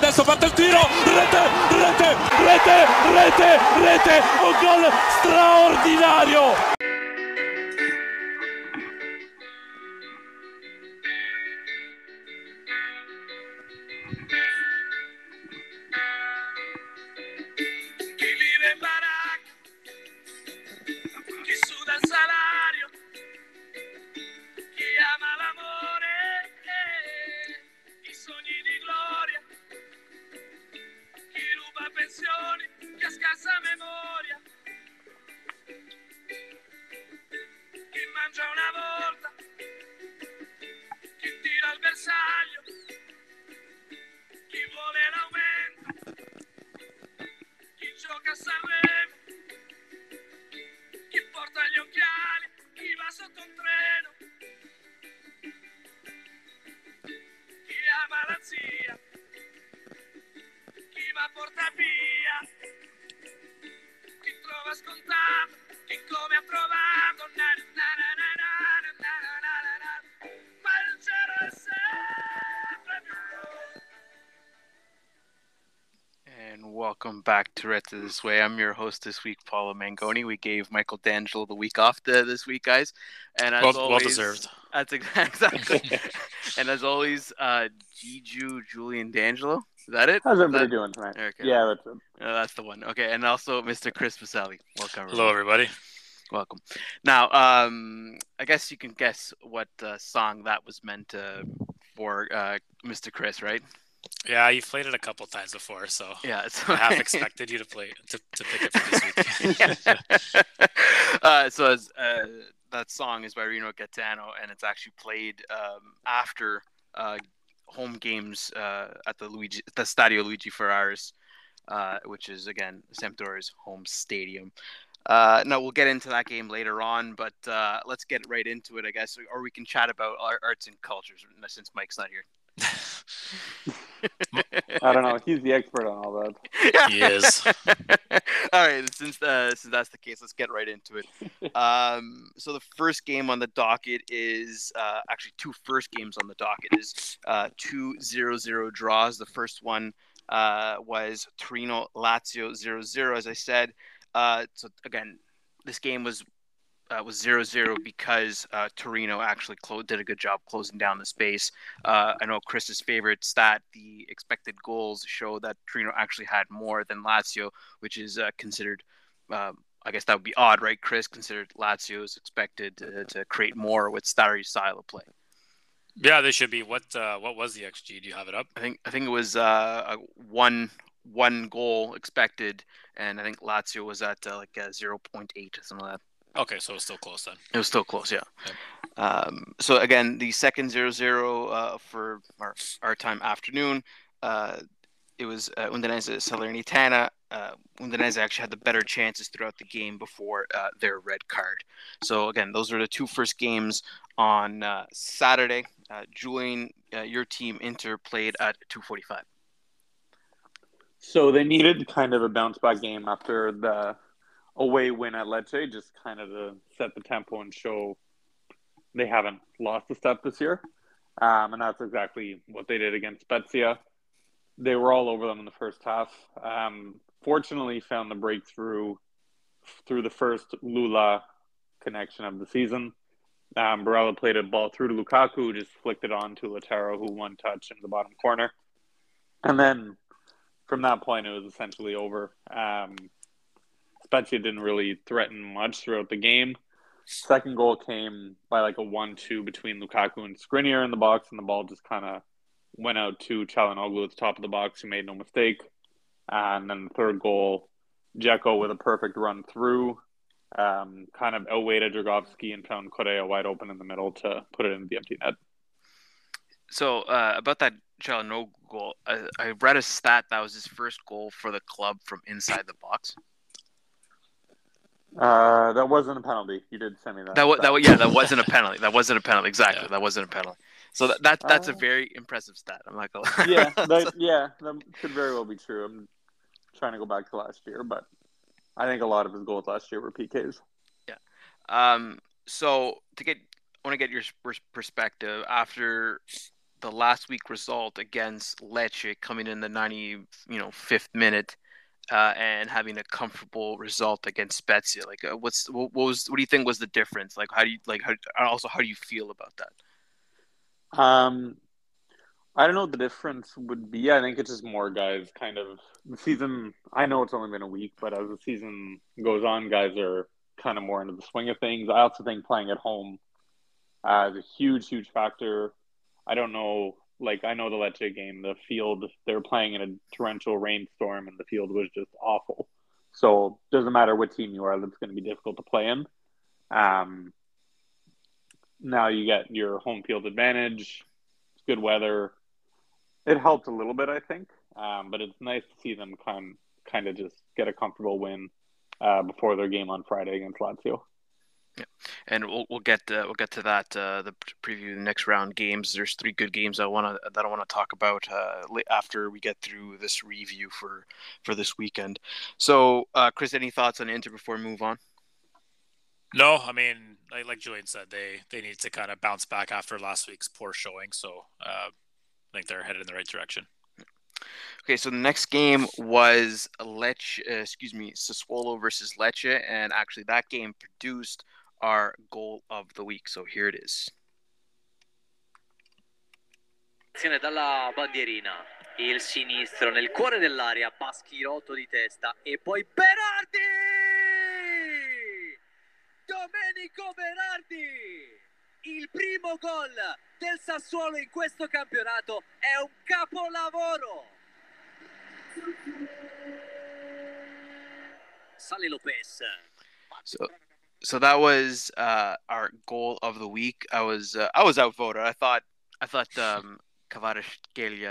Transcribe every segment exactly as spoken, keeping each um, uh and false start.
adesso parte il tiro, rete, rete, rete, rete, rete, un gol straordinario. Welcome back to Retta This Way. I'm your host this week, Paolo Mangoni. We gave Michael D'Angelo the week off the, this week, guys. And as well, always, well deserved. That's exactly. And as always, uh, Giju Julian D'Angelo. Is that it? How's Is everybody that... doing tonight? Okay. Yeah, that's it. Uh, that's the one. Okay, and also Mister Chris Vaselli. Welcome. Everybody. Hello, everybody. Welcome. Now, um, I guess you can guess what uh, song that was meant uh, for uh, Mister Chris, right? Yeah, you've played it a couple times before, so yeah, it's... I half expected you to play to, to pick it for this week. uh, so as, uh, that song is by Rino Gaetano, and it's actually played um, after uh, home games uh, at the Luigi, the Stadio Luigi Ferraris, uh, which is again Sampdoria's home stadium. Uh, now we'll get into that game later on, but uh, let's get right into it, I guess, or we can chat about our arts and cultures since Mike's not here. I don't know. He's the expert on all that. He is. All right. Since uh, since that's the case, let's get right into it. Um, so the first game on the docket is uh, actually two first games on the docket is uh, two zero zero draws. The first one uh, was Torino Lazio zero zero. As I said, uh, so again, this game was. Uh, was zero zero because uh, Torino actually clo- did a good job closing down the space. Uh, I know Chris's favorite stat, the expected goals show that Torino actually had more than Lazio, which is uh, considered, um, I guess that would be odd, right, Chris? Considered Lazio is expected to, to create more with Sarri's style of play. Yeah, they should be. What uh, what was the X G? Do you have it up? I think I think it was uh, a one one goal expected, and I think Lazio was at uh, like a zero point eight or something like that. Okay, so it was still close then. It was still close, yeah. Okay. Um, so again, the second zero zero uh, for our, our time afternoon, uh, it was uh, Udinese Salernitana. Uh, Udinese actually had the better chances throughout the game before uh, their red card. So again, those are the two first games on uh, Saturday. Uh, Julian, uh, your team Inter played at two forty-five. So they needed kind of a bounce back game after the away win at Lecce, just kind of to set the tempo and show they haven't lost a step this year. Um, and that's exactly what they did against Spezia. They were all over them in the first half. Um, fortunately, found the breakthrough through the first Lula connection of the season. Um, Barella played a ball through to Lukaku, who just flicked it on to Lautaro, who one touch in the bottom corner. And then from that point, it was essentially over. Um, Spezia didn't really threaten much throughout the game. Second goal came by like a one two between Lukaku and Skriniar in the box, and the ball just kind of went out to Çalhanoğlu at the top of the box, who made no mistake. And then the third goal, Dzeko with a perfect run through, um, kind of outweighted Dragowski and found Correa wide open in the middle to put it in the empty net. So uh, about that Çalhanoğlu goal, I, I read a stat that was his first goal for the club from inside the box. Uh, that wasn't a penalty. You did send me that. That was, that yeah, that wasn't a penalty. That wasn't a penalty. Exactly, yeah. That wasn't a penalty. So that, that that's uh, a very impressive stat. I'm not gonna lie. yeah, that, yeah, that could very well be true. I'm trying to go back to last year, but I think a lot of his goals last year were P Ks. Yeah. Um. So to get, I want to get your perspective after the last week result against Lecce coming in the ninety, you know, fifth minute, uh, and having a comfortable result against Spezia. Like, uh, what's what, what was what do you think was the difference? Like, how do you like? How, also, how do you feel about that? Um, I don't know what the difference would be. I think it's just more guys kind of the season. I know it's only been a week, but as the season goes on, guys are kind of more into the swing of things. I also think playing at home uh, is a huge, huge factor. I don't know, like I know the Lecce game, the field they were playing in a torrential rainstorm, and the field was just awful. So it doesn't matter what team you are, that's going to be difficult to play in. Um, now you get your home field advantage. It's good weather. It helped a little bit, I think, um, but it's nice to see them kind kind of just get a comfortable win uh, before their game on Friday against Lazio. Yeah, and we'll we'll get uh, we'll get to that uh, the preview of the next round games. There's three good games I want to that I want to talk about uh, after we get through this review for for this weekend. So, uh, Chris, any thoughts on Inter before we move on? No, I mean, like, like Julian said, they they need to kind of bounce back after last week's poor showing. So, uh, I think they're headed in the right direction. Okay, so the next game was Lecce, uh, excuse me, Sassuolo versus Lecce, and actually that game produced our goal of the week. So here it is. Dalla bandierina, il sinistro nel cuore dell'area, Paschirotto di testa e poi Berardi! Domenico Berardi! Il primo gol del Sassuolo in questo campionato è un capolavoro. Sale Lopez. So, so that was uh, our goal of the week. I was uh, I was outvoted. I thought I thought um, Kvaratskhelia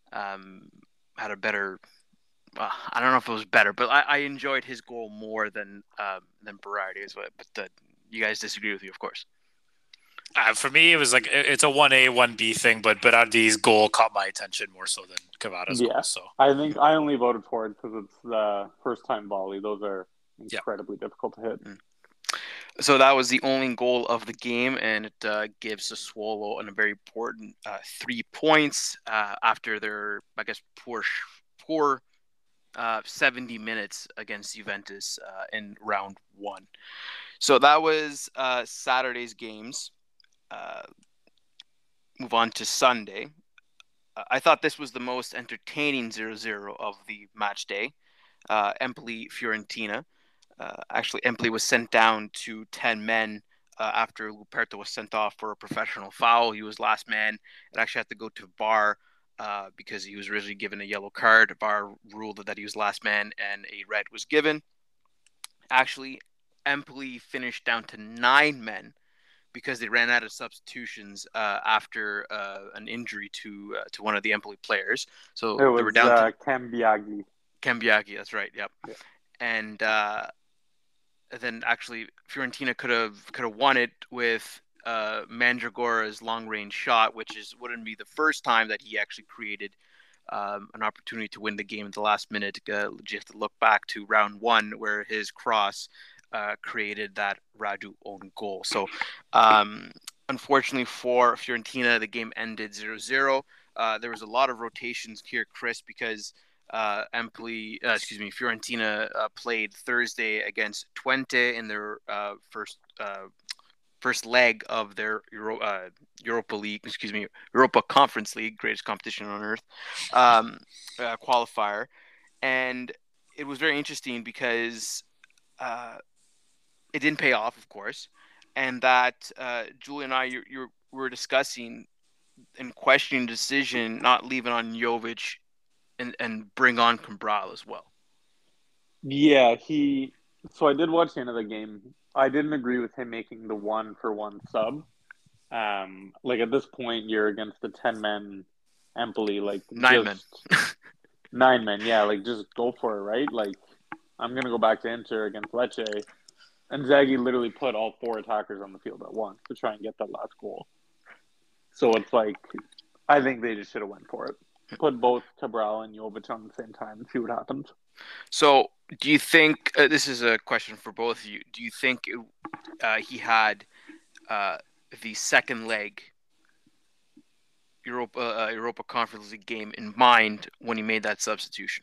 um had a better. Uh, I don't know if it was better, but I, I enjoyed his goal more than um, than Berardi's. But uh, you guys disagree with you, of course. Uh, for me, it was like it's a one A, one B thing, but Berardi's goal caught my attention more so than Kvara's yeah, goal. So I think I only voted for it because it's the first time volley. Those are incredibly yeah. difficult to hit. Mm. So that was the only goal of the game, and it uh, gives Sassuolo a very important uh, three points uh, after their, I guess, poor, poor uh, seventy minutes against Juventus uh, in round one. So that was uh, Saturday's games. Uh, move on to Sunday. Uh, I thought this was the most entertaining zero zero of the match day. Uh, Empoli-Fiorentina. Uh, actually, Empoli was sent down to ten men uh, after Luperto was sent off for a professional foul. He was last man. It actually had to go to V A R uh, because he was originally given a yellow card. V A R ruled that he was last man and a red was given. Actually, Empoli finished down to nine men because they ran out of substitutions uh, after uh, an injury to uh, to one of the Empoli players. So it was, they were down uh, to Cambiaghi. Cambiaghi, that's right. Yep. Yeah. And uh, then actually Fiorentina could have could have won it with uh, Mandragora's long range shot, which is wouldn't be the first time that he actually created um, an opportunity to win the game at the last minute. Uh, just to look back to round one where his cross uh, created that Radu own goal. So um, unfortunately for Fiorentina, the game ended zero zero. Uh, there was a lot of rotations here, Chris, because Uh, Empoli, uh, excuse me, Fiorentina uh, played Thursday against Twente in their uh, first uh, first leg of their Euro, uh, Europa League, excuse me, Europa Conference League, greatest competition on earth, um, uh, qualifier, and it was very interesting because uh, it didn't pay off, of course, and that uh, Julie and I you, you were discussing and questioning the decision not leaving on Jovic. And, and bring on Cabral as well. Yeah, he. So I did watch the end of the game. I didn't agree with him making the one for one sub. Um, like at this point, you're against the ten men Empoli, like nine just, men, nine men. Yeah, like just go for it, right? Like I'm gonna go back to Inter against Lecce, and Zaghi literally put all four attackers on the field at once to try and get that last goal. So it's like, I think they just should have went for it. Put both Cabral and Jovic on the same time and see what happens. So, do you think uh, this is a question for both of you? Do you think it, uh, he had uh, the second leg Europa uh, Europa Conference League game in mind when he made that substitution?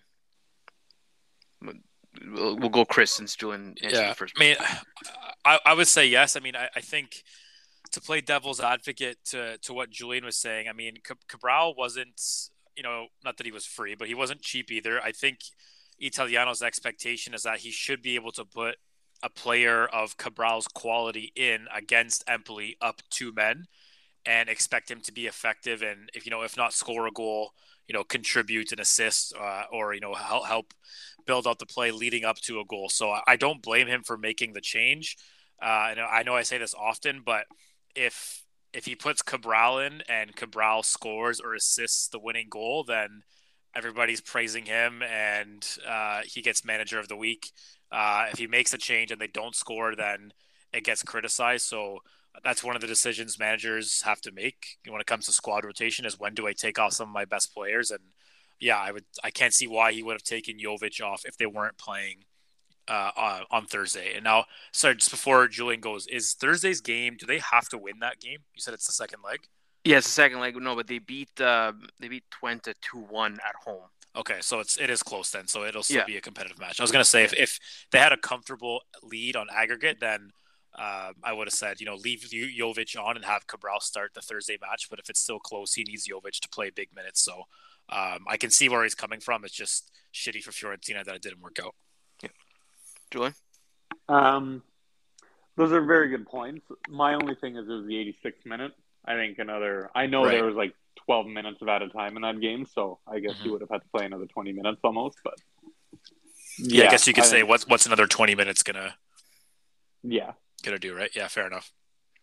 We'll, we'll go Chris since Julian answered Yeah, the first. I mean, I, I would say yes. I mean, I, I think to play devil's advocate to, to what Julian was saying, I mean, Cabral wasn't, you know, not that he was free, but he wasn't cheap either. I think Italiano's expectation is that he should be able to put a player of Cabral's quality in against Empoli up two men and expect him to be effective and, if you know, if not score a goal, you know, contribute an assist uh, or, you know, help, help build out the play leading up to a goal. So I don't blame him for making the change. Uh, and I know I say this often, but if if he puts Cabral in and Cabral scores or assists the winning goal, then everybody's praising him and uh, he gets manager of the week. Uh, if he makes a change and they don't score, then it gets criticized. So that's one of the decisions managers have to make when it comes to squad rotation is when do I take off some of my best players? And yeah, I would, I can't see why he would have taken Jovic off if they weren't playing uh, on, on Thursday. And now, sorry, just before Julian goes, is Thursday's game, do they have to win that game? You said it's the second leg? Yeah, it's the second leg. No, but they beat uh, they beat Twente two one at home. Okay, so it's it is close then. So it'll still Yeah. be a competitive match. I was gonna say if, if they had a comfortable lead on aggregate, then uh, I would have said, you know, leave Jovic on and have Cabral start the Thursday match. But if it's still close, he needs Jovic to play big minutes. So um, I can see where he's coming from. It's just shitty for Fiorentina that it didn't work out. Yeah, Julian. Um, those are very good points. My only thing is it was the eighty-sixth minute. I think another. I know Right. there was like twelve minutes of added time in that game, so I guess Mhm. he would have had to play another twenty minutes almost. But Yeah, I guess you could I say think- what's what's another twenty minutes gonna yeah. gonna do, right? Yeah, fair enough.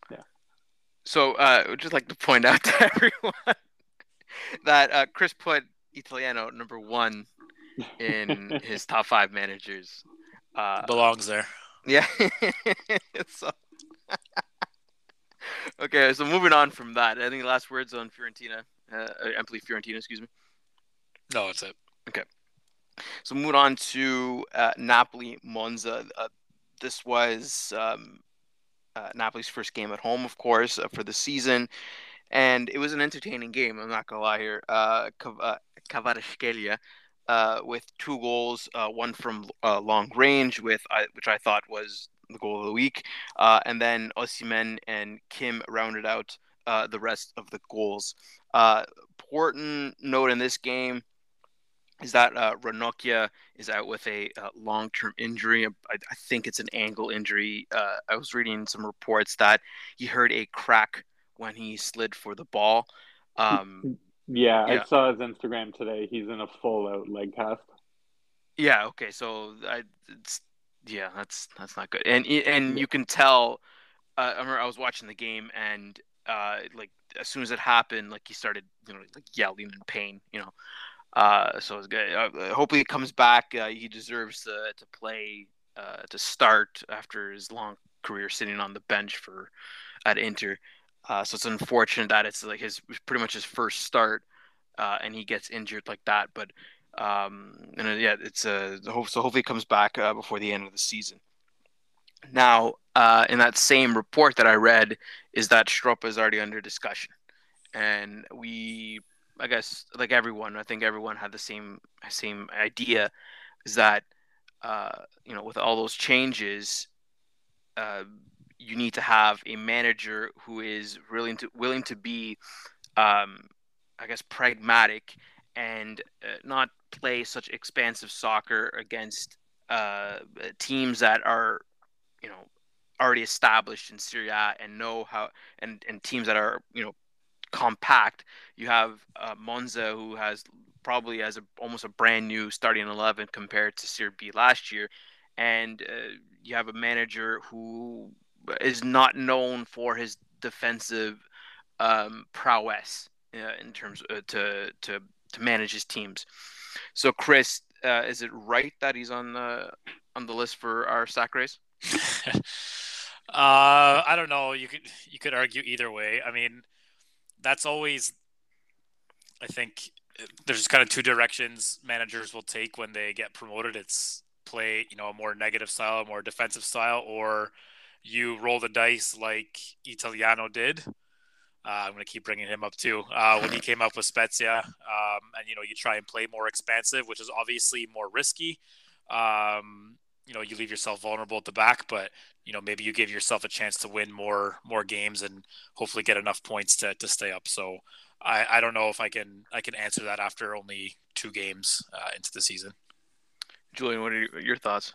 So uh, I would just like to point out to everyone that uh, Chris put Italiano number one in his top five managers. Uh, Belongs there. yeah. so, okay, so moving on from that, any last words on Fiorentina? Uh, Empoli Fiorentina, excuse me. No, that's it. So moving on to uh, Napoli Monza. Uh, this was um, uh, Napoli's first game at home, of course, uh, for the season, and it was an entertaining game. I'm not gonna lie here. Uh, Cav- uh, Kvaratskhelia, uh, with two goals, uh, one from uh, long range, with uh, which I thought was the goal of the week, uh, and then Osimhen and Kim rounded out uh, the rest of the goals. Uh, important note in this game is that uh, Ranocchia is out with a uh, long-term injury. I, I think it's an ankle injury. Uh, I was reading some reports that he heard a crack when he slid for the ball. Um, Yeah, Yeah. I saw his Instagram today. He's in a full-out leg cast. yeah, okay, so I, it's, yeah, that's that's not good. And and you can tell. Uh, I remember I was watching the game, and uh, like as soon as it happened, like he started, you know, like yelling in pain, you know. Uh, so it's good. Uh, hopefully, he comes back. Uh, he deserves to to play uh, to start after his long career sitting on the bench for at Inter. Uh, so it's unfortunate that it's like his pretty much his first start, uh, and he gets injured like that. But um, and uh, yeah, it's a uh, so hopefully he comes back uh, before the end of the season. Now, uh, in that same report that I read, is that Stropa is already under discussion, and we, I guess, like everyone, I think everyone had the same same idea, is that uh, you know, with all those changes, uh, you need to have a manager who is willing to willing to be, um, I guess, pragmatic and uh, not play such expansive soccer against uh, teams that are, you know, already established in Serie A and know how, and, and teams that are, you know, compact. You have uh, Monza, who has probably has a, almost a brand new starting eleven compared to Serie B last year, and uh, you have a manager who is not known for his defensive um, prowess uh, in terms uh, to to to manage his teams. So, Chris, uh, is it right that he's on the on the list for our sack race? uh, I don't know. You could you could argue either way. I mean, that's always. I think there's kind of two directions managers will take when they get promoted. It's play, you know, a more negative style, a more defensive style, or you roll the dice like Italiano did. Uh, I'm going to keep bringing him up too. Uh, when he came up with Spezia, um, and you know, you try and play more expansive, which is obviously more risky. Um, you know, you leave yourself vulnerable at the back, but you know, maybe you give yourself a chance to win more more games and hopefully get enough points to to stay up. So I, I don't know if I can I can answer that after only two games uh, into the season. Julian, what are your, your thoughts?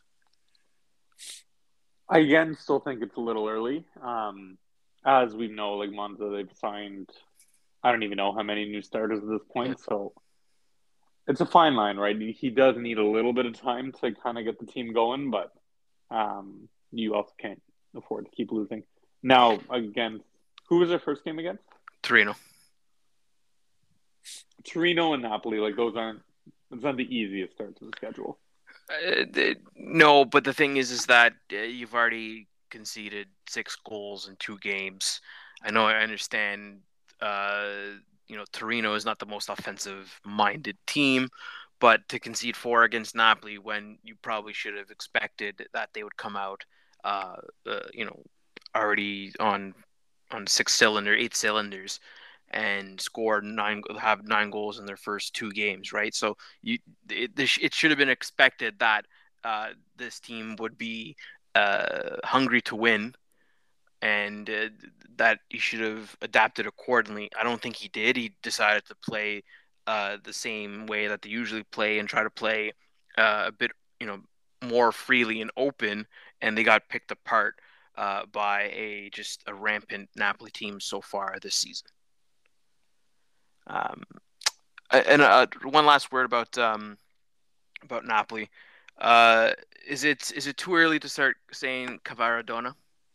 I again still think it's a little early. Um, as we know, like Monza, they've signed, I don't even know how many new starters at this point. So it's a fine line, right? He does need a little bit of time to kind of get the team going, but um, you also can't afford to keep losing. Now, again, who was their first game against? Torino. Torino and Napoli, like those aren't, it's not the easiest start to the schedule. Uh, they, no, but the thing is, is that uh, you've already conceded six goals in two games. I know, I understand. Uh, you know, Torino is not the most offensive-minded team, but to concede four against Napoli when you probably should have expected that they would come out, uh, uh, you know, already on on six cylinder, eight cylinders, and score nine, have nine goals in their first two games, right? So you, it, it should have been expected that uh, this team would be uh, hungry to win, and uh, that he should have adapted accordingly. I don't think he did. He decided to play uh, the same way that they usually play and try to play uh, a bit, you know, more freely and open, and they got picked apart uh, by a just a rampant Napoli team so far this season. Um, and uh, one last word about um, about Napoli. Uh, is it is it too early to start saying Cavaradona?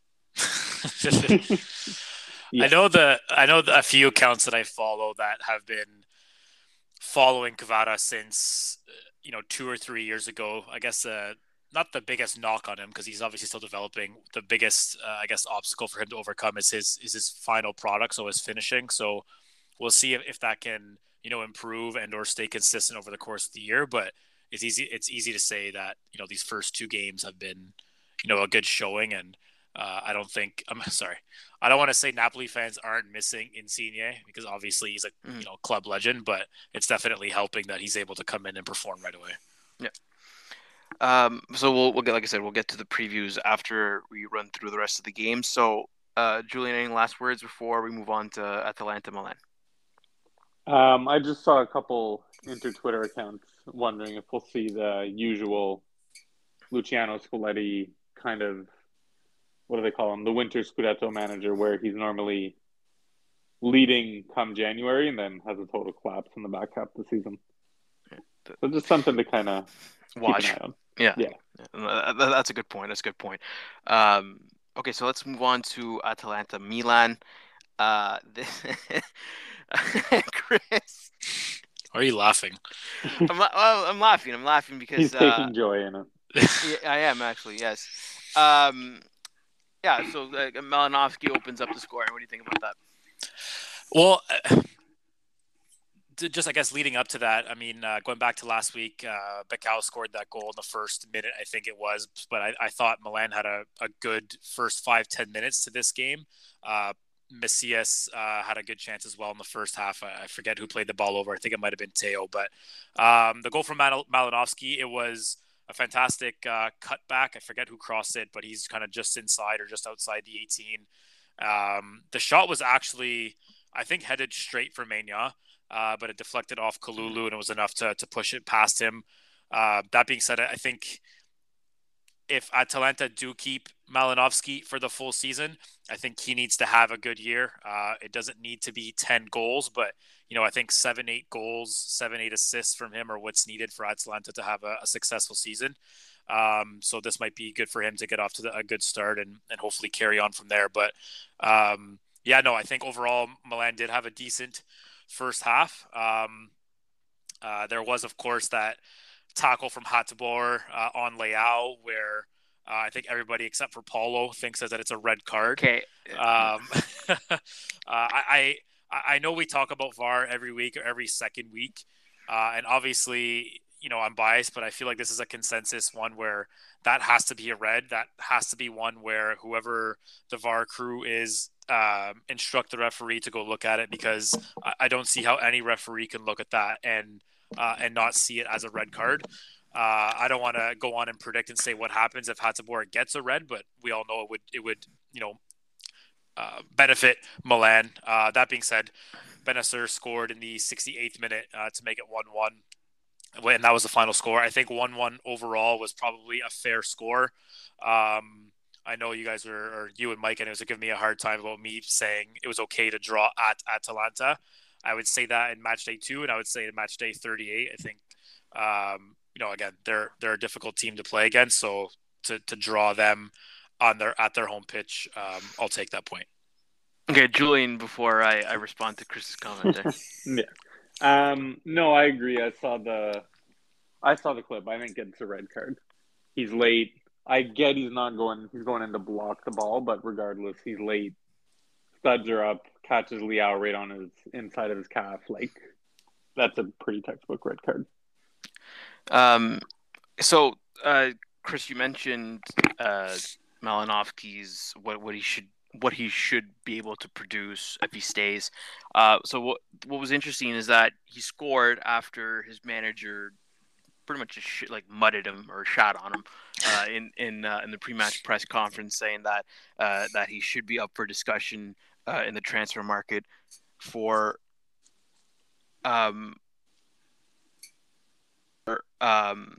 yeah. I know the I know the, a few accounts that I follow that have been following Kvara since you know two or three years ago. I guess uh, not the biggest knock on him because he's obviously still developing. The biggest uh, I guess obstacle for him to overcome is his is his final product, so his finishing. So we'll see if, if that can, you know, improve and or stay consistent over the course of the year. But it's easy it's easy to say that, you know, these first two games have been, you know, a good showing. And uh, I don't think I'm sorry. I don't want to say Napoli fans aren't missing Insigne because obviously he's a mm. you know club legend, but it's definitely helping that he's able to come in and perform right away. Yeah. Um, so we'll we'll get like I said, we'll get to the previews after we run through the rest of the games. So uh, Julian, any last words before we move on to Atalanta Milan? Um, I just saw a couple inter-Twitter accounts wondering if we'll see the usual Luciano Spalletti kind of, what do they call him, the winter Scudetto manager, where he's normally leading come January and then has a total collapse in the back half of the season. So just something to kind of watch. Keep an eye on. Yeah. yeah, that's a good point. That's a good point. Um, okay, so let's move on to Atalanta Milan. Uh, this... Chris, why are you laughing? I'm, well, I'm laughing. I'm laughing because he's taking uh, joy in it. Yeah, I am actually. Yes. Um, yeah. So uh, Malinowski opens up the scoring. What do you think about that? Well, uh, just I guess leading up to that, I mean, uh, going back to last week, uh, Becao scored that goal in the first minute, I think it was. But I, I thought Milan had a, a good first five ten minutes to this game. Uh, Messias uh, had a good chance as well in the first half. I, I forget who played the ball over. I think it might have been Teo. But um, the goal from Mal- Malinowski, it was a fantastic uh, cutback. I forget who crossed it, but he's kind of just inside or just outside the eighteen. Um, the shot was actually, I think, headed straight for Maignan, uh, but it deflected off Kalulu, and it was enough to to push it past him. Uh, that being said, I think if Atalanta do keep Malinowski for the full season, I think he needs to have a good year. Uh, it doesn't need to be ten goals, but, you know, I think seven, eight goals, seven, eight assists from him are what's needed for Atalanta to have a, a successful season. Um, so this might be good for him to get off to the, a good start and, and hopefully carry on from there. But um, yeah, no, I think overall Milan did have a decent first half. Um, uh, there was, of course, that tackle from Hateboer uh, on Leao where uh, I think everybody except for Paulo thinks that it's a red card. Okay. Um, uh, I, I I know we talk about V A R every week or every second week, uh, and obviously, you know, I'm biased, but I feel like this is a consensus one where that has to be a red. That has to be one where whoever the V A R crew is um, instruct the referee to go look at it, because I, I don't see how any referee can look at that and uh, and not see it as a red card. Uh, I don't want to go on and predict and say what happens if Hateboer gets a red, but we all know it would it would you know uh, benefit Milan. Uh, that being said, Benacer scored in the sixty-eighth minute uh, to make it one one. And that was the final score. I think one one overall was probably a fair score. Um, I know you guys were, or you and Mike, and it was giving me a hard time about me saying it was okay to draw at Atalanta. I would say that in match day two, and I would say in match day thirty-eight. I think, um, you know, again, they're they're a difficult team to play against, so to to draw them on their at their home pitch, um, I'll take that point. Okay, Julian, before I, I respond to Chris's comment there. Yeah. Um, no, I agree. I saw the, I saw the clip. I think it's a red card. He's late. I get he's not going. He's going in to block the ball, but regardless, he's late. Studs are up. Catches Leao right on his inside of his calf. Like, that's a pretty textbook red card. Um, so uh, Chris, you mentioned uh, Malinovsky's what what he should. what he should be able to produce if he stays. Uh, so what what was interesting is that he scored after his manager pretty much just sh- like mudded him or shot on him uh, in in uh, in the pre-match press conference, saying that uh, that he should be up for discussion uh, in the transfer market for um for, um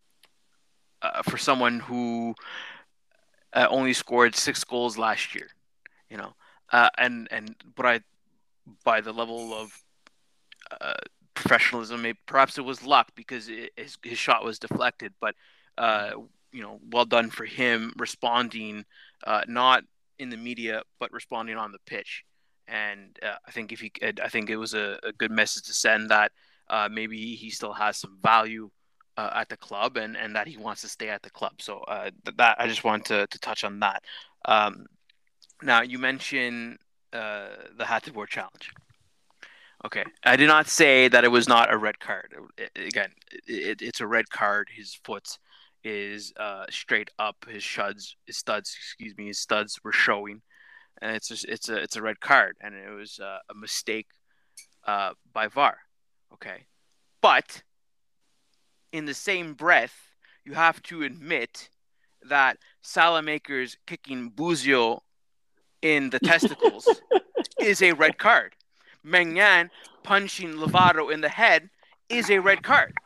uh, for someone who uh, only scored six goals last year. You know, uh, and and but I, by the level of uh, professionalism, maybe, perhaps it was luck because it, his his shot was deflected. But uh, you know, well done for him responding, uh, not in the media, but responding on the pitch. And uh, I think if he, I think it was a, a good message to send that uh, maybe he still has some value uh, at the club, and, and that he wants to stay at the club. So uh, that I just want to to touch on that. Um, Now, you mentioned uh, the Hateboer challenge. Okay. I did not say that it was not a red card. It, again, it, it's a red card. His foot is uh, straight up. His studs, his studs, excuse me, his studs were showing. And it's just, it's a it's a red card. And it was uh, a mistake uh, by V A R. Okay. But in the same breath, you have to admit that Salamaker's kicking Buzio in the testicles is a red card. Magnan punching Lovato in the head is a red card.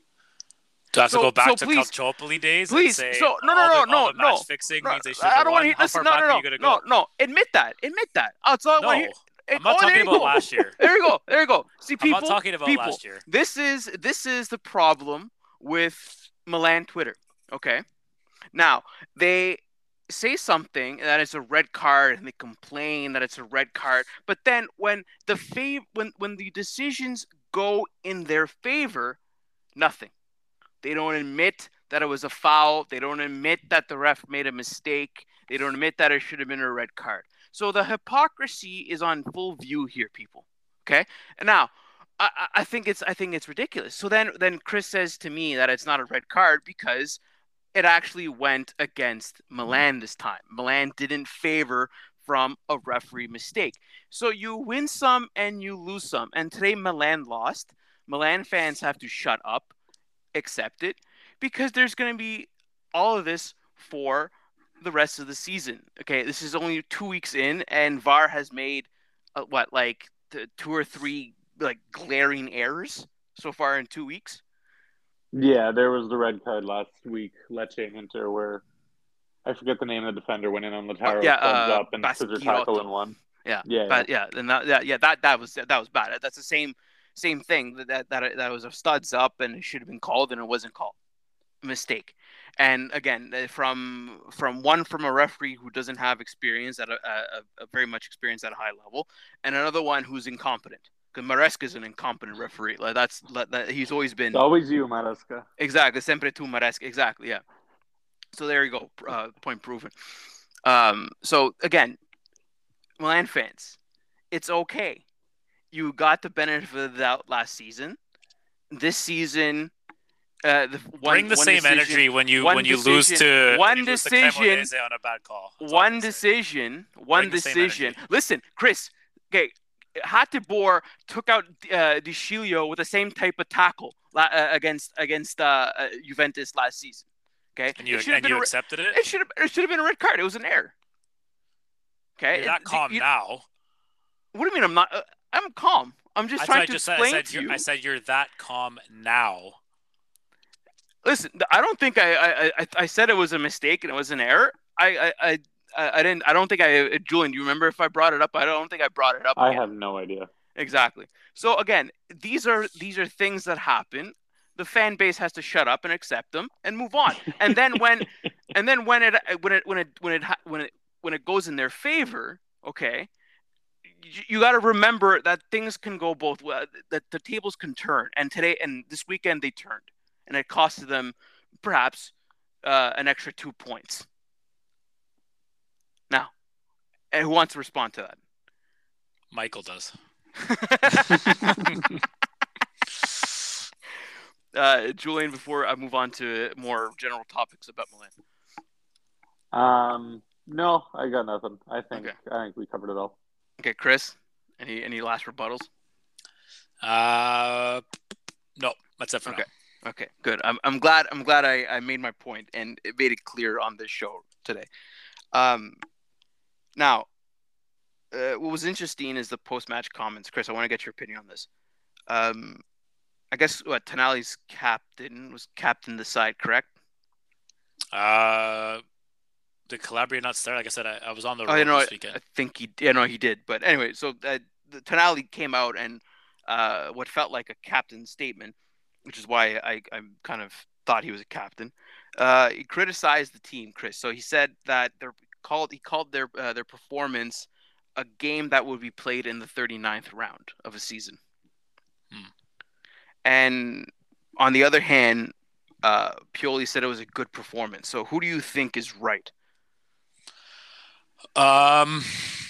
Do I have so, to go back so to please, Calciopoli days please, and say so, no, no, all no, the, no, all the no, match fixing no, means they should I have don't won? want to hear. How Listen, far no, back no, are no, you going to no, go? no. Admit that. Admit that. That's all I No, want to hear. I'm not oh, talking about go. last year. There you go. There you go. See, people. I'm not talking about people, last year. This is this is the problem with Milan Twitter. Okay. Now they say something that it's a red card, and they complain that it's a red card. But then when the fav- when when the decisions go in their favor, nothing. They don't admit that it was a foul. They don't admit that the ref made a mistake. They don't admit that it should have been a red card. So the hypocrisy is on full view here, people. Okay. And now, I, I think it's I think it's ridiculous. So then then Chris says to me that it's not a red card because it actually went against Milan this time. Milan didn't favor from a referee mistake. So you win some and you lose some. And today Milan lost. Milan fans have to shut up, accept it, because there's going to be all of this for the rest of the season. Okay, this is only two weeks in, and V A R has made uh, what, like th- two or three like glaring errors so far in two weeks. Yeah, there was the red card last week, Lecce Inter, where I forget the name of the defender went in on Lautaro, Oh, yeah, thumbs uh, up and scissor tackle and one. Yeah, Yeah, but yeah, then that, yeah, yeah, that that was that was bad. That's the same same thing that that that, that was a studs up and it should have been called and it wasn't called. Mistake. And again, from from one from a referee who doesn't have experience at a, a, a very much experience at a high level, and another one who's incompetent. Because Maresca is an incompetent referee. Like that's that, he's always been. It's always you, Maresca. Exactly, sempre tu, Maresca. Exactly, yeah. So there you go. Uh, point proven. Um, so again, Milan fans, it's okay. You got the benefit of the doubt last season. This season, Uh, the one, Bring the one same decision, energy when you one when you lose decision- to one when you lose to decision- Cremonese on a bad call. That's all I'm one gonna say. decision, one Bring the same decision. energy. Listen, Chris. Okay, Hateboer took out uh, Di Chilio with the same type of tackle uh, against against uh, uh, Juventus last season. Okay, And you it should have and been you a, accepted it. it should have it should have been a red card. It was an error. Okay, You're not It- calm you- now. What do you mean? I'm not. Uh, I'm calm. I'm just That's trying what I to just said. I explain said, to you're, you. I said you're that calm now. Listen, I don't think I, I, I, I said it was a mistake and it was an error. I, I, I, I didn't. I don't think I. Julian, do you remember if I brought it up? I don't think I brought it up. I again. have no idea. Exactly. So again, these are these are things that happen. The fan base has to shut up and accept them and move on. And then when, and then when it when it when it when it when it when it goes in their favor, okay, you, you got to remember that things can go both ways. That the tables can turn. And today and this weekend they turned, and it costed them perhaps uh, an extra two points. Now, and who wants to respond to that? Michael does. uh, Julian, before I move on to more general topics about Milan. Um, no, I got nothing. I think Okay. I think we covered it all. Okay, Chris, any any last rebuttals? Uh, no, that's it for Okay. now. Okay, good. I'm I'm glad I'm glad I, I made my point and it made it clear on this show today. Um, now, uh, what was interesting is the post-match comments. Chris, I want to get your opinion on this. Um, I guess what Tonali's captain was captain the side, correct? Uh, did Calabria not start? Like I said, I, I was on the road Oh, you know, this I, weekend. I think he, yeah, no, he did. But anyway, so uh, the Tonali came out and uh, what felt like a captain statement, which is why I, I kind of thought he was a captain. Uh, he criticized the team, Chris. So he said that they're called. He called their uh, their performance a game that would be played in the thirty-ninth round of a season. Hmm. And on the other hand, uh, Pioli said it was a good performance. So who do you think is right? Um,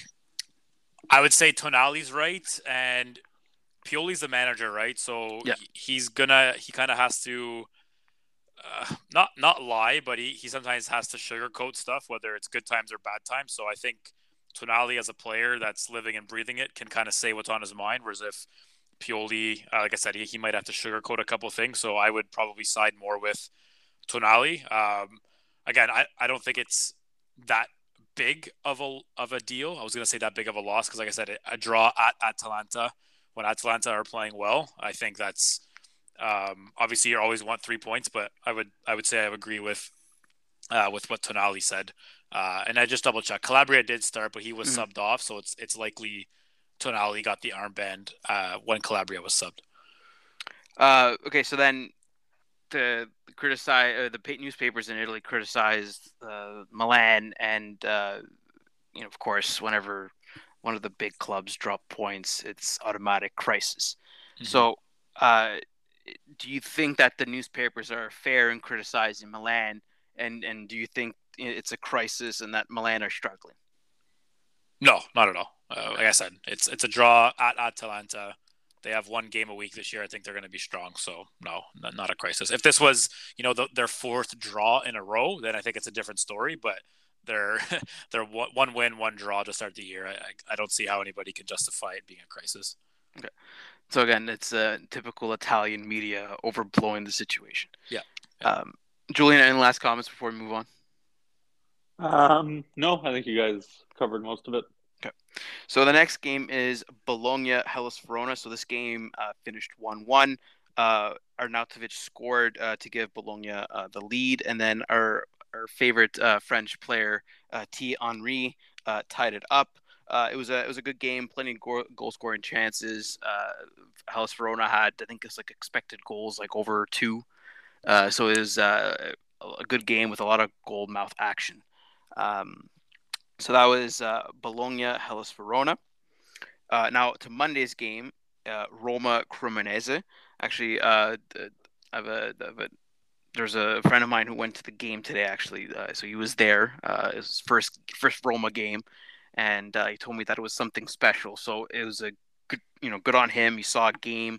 I would say Tonali's right, and Pioli's the manager, right? So Yeah. he- he's gonna he kind of has to uh, not not lie, but he, he sometimes has to sugarcoat stuff, whether it's good times or bad times. So I think Tonali, as a player that's living and breathing it, can kind of say what's on his mind. Whereas if Pioli, uh, like I said, he, he might have to sugarcoat a couple of things. So I would probably side more with Tonali. Um, again, I, I don't think it's that big of a of a deal. I was going to say that big of a loss because, like I said, a draw at Atalanta when Atalanta are playing well, I think that's um, obviously you always want three points, but I would I would say I would agree with uh, with what Tonali said. Uh, and I just double checked. Calabria did start, but he was Mhm. subbed off, so it's it's likely Tonali got the armband uh, when Calabria was subbed. Uh, okay, so then the criticize uh, the pa- newspapers in Italy criticized uh, Milan, and uh, you know, of course, whenever one of the big clubs drop points, it's automatic crisis. Mhm. So, uh, do you think that the newspapers are fair in criticizing Milan, and and do you think it's a crisis and that Milan are struggling? No, not at all. Uh, like I said, it's it's a draw at Atalanta. They have one game a week this year. I think they're going to be strong. So no, not, not a crisis. If this was, you know, the, their fourth draw in a row, then I think it's a different story. But they're they're one, one win, one draw to start the year. I, I I don't see how anybody can justify it being a crisis. Okay. So again, it's a uh, typical Italian media overblowing the situation. Yeah. Um, Julian, any last comments before we move on? Um, no, I think you guys covered most of it. Okay. So the next game is Bologna Hellas Verona. So this game uh, finished one one. Uh, Arnautovic scored uh, to give Bologna uh, the lead, and then our our favorite uh, French player uh, Thierry Henry uh, tied it up. Uh, it was a it was a good game, plenty of goal, goal scoring chances. Uh, Hellas Verona had, I think it's like expected goals like over two. Uh, so it was uh, a good game with a lot of goal mouth action. Um, so that was uh, Bologna Hellas Verona. Uh, now to Monday's game, uh, Roma Cremonese. Actually, uh, I have a, I have a there's a friend of mine who went to the game today. Actually, uh, so he was there. Uh, it was his first first Roma game. And uh, he told me that it was something special. So it was a good, you know, good on him. He saw a game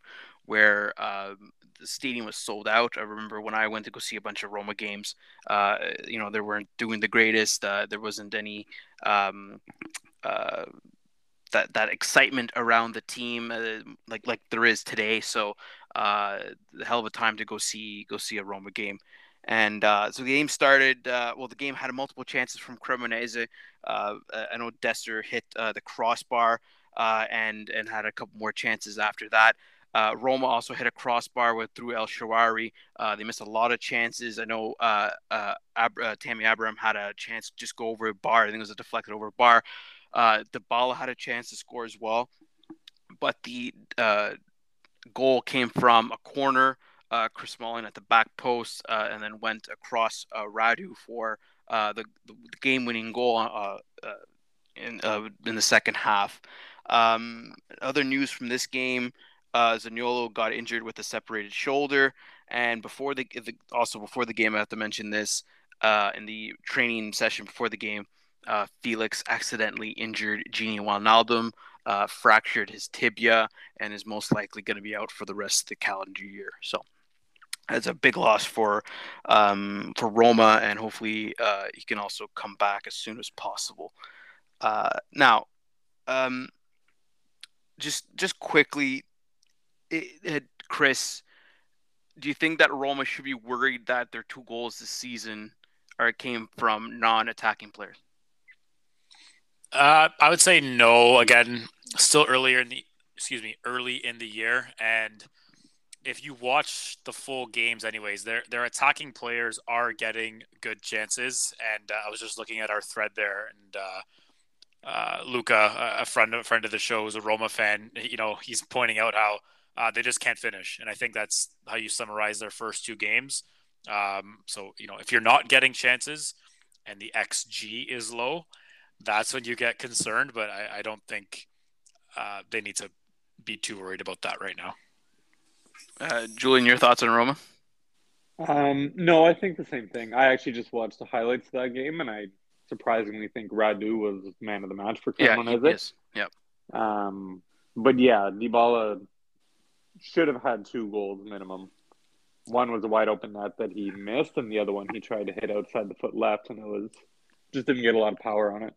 where um, the stadium was sold out. I remember when I went to go see a bunch of Roma games, uh, you know, they weren't doing the greatest. Uh, there wasn't any um, uh, that that excitement around the team uh, like like there is today. So uh, the hell of a time to go see go see a Roma game. And uh, so the game started. Uh, well, the game had multiple chances from Cremonese. Uh, I know Dester hit uh, the crossbar uh, and and had a couple more chances after that. Uh, Roma also hit a crossbar with through El Shawari. Uh, they missed a lot of chances. I know uh, uh, Ab- uh, Tammy Abraham had a chance to just go over a bar. I think it was a deflected over a bar. Uh, Dybala had a chance to score as well, but the uh, goal came from a corner. Uh, Chris Smalling at the back post, uh, and then went across uh, Radu for uh, the, the game-winning goal uh, uh, in uh, in the second half. Um, other news from this game: uh, Zaniolo got injured with a separated shoulder, and before the, the also before the game, I have to mention this uh, in the training session before the game. Uh, Felix accidentally injured Gini Wijnaldum, uh, fractured his tibia, and is most likely going to be out for the rest of the calendar year. So it's a big loss for um, for Roma, and hopefully uh, he can also come back as soon as possible. Uh, now, um, just just quickly, it, it, Chris, do you think that Roma should be worried that their two goals this season are came from non-attacking players? Uh, I would say no. Again, still earlier in the excuse me, early in the year, and if you watch the full games, anyways, their their attacking players are getting good chances. And uh, I was just looking at our thread there, and uh, uh, Luca, a friend a friend of the show, is a Roma fan. You know, he's pointing out how uh, they just can't finish, and I think that's how you summarize their first two games. Um, so you know, if you're not getting chances and the X G is low, that's when you get concerned, but I, I don't think uh, they need to be too worried about that right now. Uh, Julian, your thoughts on Roma? Um, no, I think the same thing. I actually just watched the highlights of that game, and I surprisingly think Radu was man of the match for Cremonese. Yeah, he is. Yep. Um, but yeah, Dybala should have had two goals minimum. One was a wide open net that he missed, and the other one he tried to hit outside the foot left, and it was just didn't get a lot of power on it.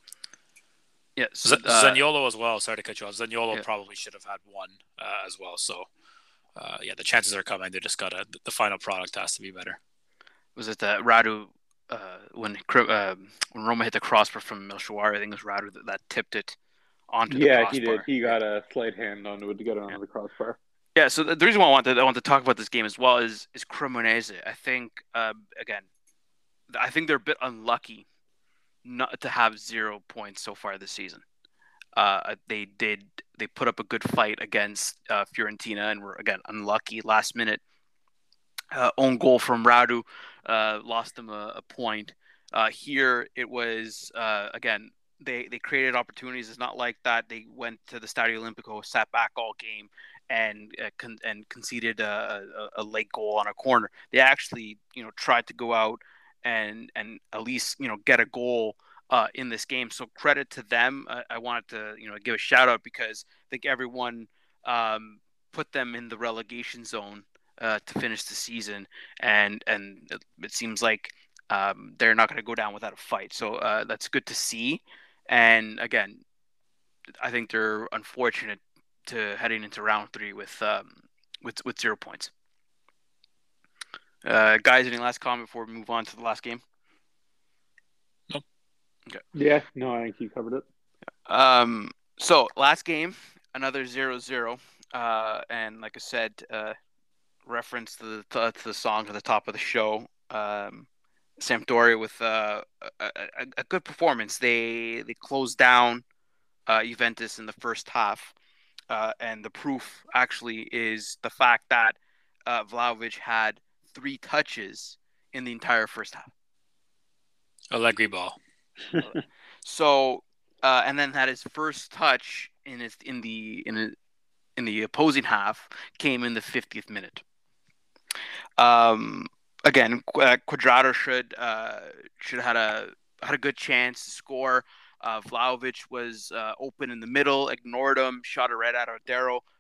Yeah, Z- uh, Zaniolo as well. Sorry to cut you off. Zaniolo yeah. probably should have had one uh, as well. So, uh, yeah, the chances are coming. They just gotta. The final product has to be better. Was it that Radu uh, when uh, when Roma hit the crossbar from El Shawari? I think it was Radu that, that tipped it onto the yeah, crossbar. he did. He got a slight hand onto it to get it onto Yeah. the crossbar. Yeah, so the, the reason why I want to I want to talk about this game as well is is Cremonese. I think uh, again, I think they're a bit unlucky not to have zero points so far this season. Uh, they did they put up a good fight against uh, Fiorentina and were again unlucky last minute. Uh, own goal from Radu uh, lost them a, a point. Uh, here it was uh, again they they created opportunities. It's not like that they went to the Stadio Olimpico, sat back all game, and uh, con- and conceded a, a, a late goal on a corner. They actually you know tried to go out and and at least you know get a goal uh, in this game. So credit to them. Uh, I wanted to you know give a shout out because I think everyone um, put them in the relegation zone uh, to finish the season, and and it, it seems like um, they're not going to go down without a fight. So uh, that's good to see. And again, I think they're unfortunate to heading into round three with um, with with zero points. Uh, guys, any last comment before we move on to the last game? Nope. Okay. Yeah, no, I think you covered it. Um, so last game, another zero zero. Uh, and like I said, uh, reference to the to, to the song at the top of the show. Um, Sampdoria with uh, a, a, a good performance. They they closed down uh, Juventus in the first half, uh, and the proof actually is the fact that uh, Vlahovic had three touches in the entire first half. Allegri ball. So, uh, and then had his first touch in his in the in the, in the opposing half came in the fiftieth minute. Um, again, uh, Cuadrado should uh, should have had a had a good chance to score. Uh, Vlahovic was uh, open in the middle, ignored him, shot it right at Odero.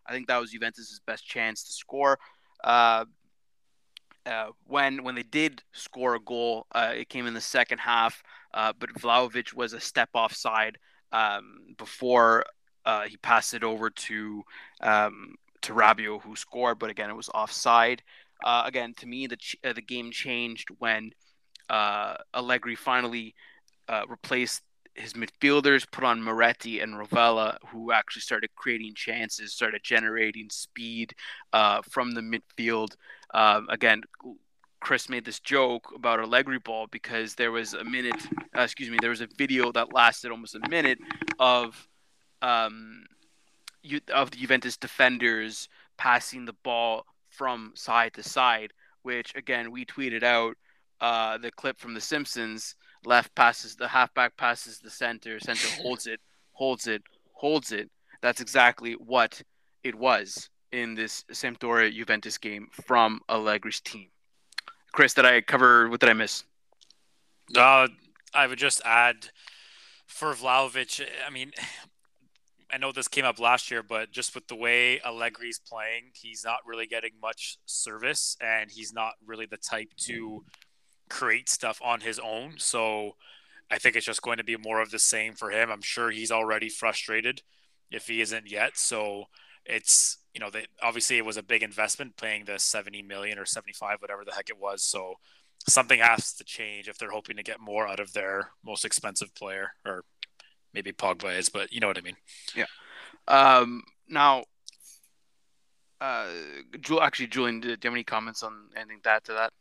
I think that was Juventus' best chance to score. Uh, uh, when when they did score a goal, uh, it came in the second half, uh, but Vlahovic was a step offside um, before uh, he passed it over to um, to Rabiot, who scored. But again, it was offside. Uh, again, to me, the ch- uh, the game changed when uh, Allegri finally uh, replaced his midfielders, put on Moretti and Rovella, who actually started creating chances, started generating speed uh, from the midfield. Um, again, Chris made this joke about Allegri ball because there was a minute, uh, excuse me, there was a video that lasted almost a minute of um, of the Juventus defenders passing the ball from side to side, which again we tweeted out uh, the clip from The Simpsons. Left passes the halfback, passes the center, center holds it, holds it, holds it. That's exactly what it was in this Sampdoria Juventus game from Allegri's team. Chris, did I cover? What did I miss? Uh, I would just add for Vlahovic. I mean, I know this came up last year, but just with the way Allegri's playing, he's not really getting much service, and he's not really the type to create stuff on his own. So I think it's just going to be more of the same for him. I'm sure he's already frustrated if he isn't yet. So it's, you know, they, obviously it was a big investment paying the seventy million or seventy-five, whatever the heck it was. So something has to change if they're hoping to get more out of their most expensive player, or maybe Pogba is, but you know what I mean? Yeah. Um, now, uh, actually, Julian, do you have any comments on anything to add to that?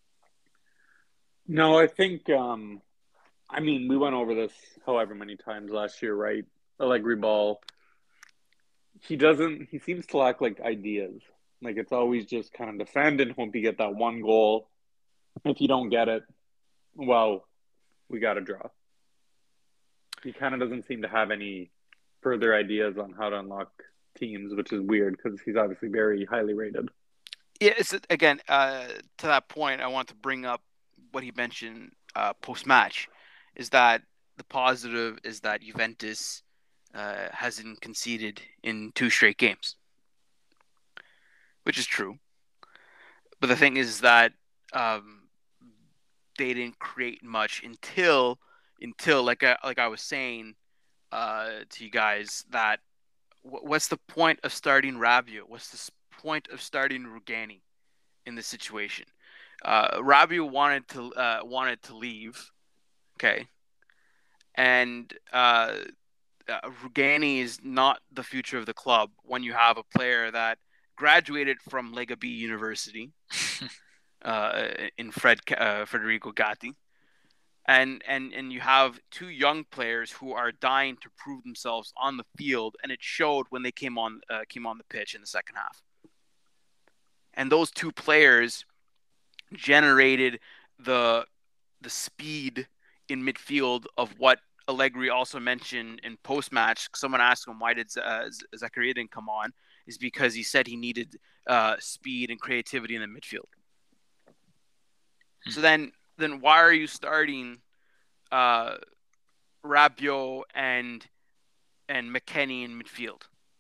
No, I think, um, I mean, we went over this however many times last year, right? Allegri ball. He doesn't, he seems to lack like ideas. Like it's always just kind of defend and hope you get that one goal. If you don't get it, well, we got to draw. He kind of doesn't seem to have any further ideas on how to unlock teams, which is weird because he's obviously very highly rated. Yeah, it's, again, uh, to that point, I want to bring up what he mentioned uh, post-match, is that the positive is that Juventus uh, hasn't conceded in two straight games, which is true. But the thing is that um, they didn't create much until, until like I, like I was saying uh, to you guys, that w- what's the point of starting Rabiot? What's the point of starting Rugani in this situation? Uh, Rabiot wanted to uh, wanted to leave, okay, and uh, uh, Rugani is not the future of the club when you have a player that graduated from Lega B University uh, in Fred uh, Federico Gatti, and and and you have two young players who are dying to prove themselves on the field, and it showed when they came on uh, came on the pitch in the second half. And those two players generated the the speed in midfield of what Allegri also mentioned in post-match. Someone asked him why did uh, Zakaria didn't come on, is because he said he needed uh, speed and creativity in the midfield. Hmm. So then, then why are you starting uh, Rabiot and and McKennie in midfield?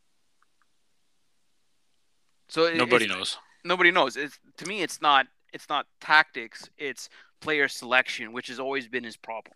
So nobody knows. Nobody knows. It's, to me, it's not. It's not tactics. It's player selection, which has always been his problem.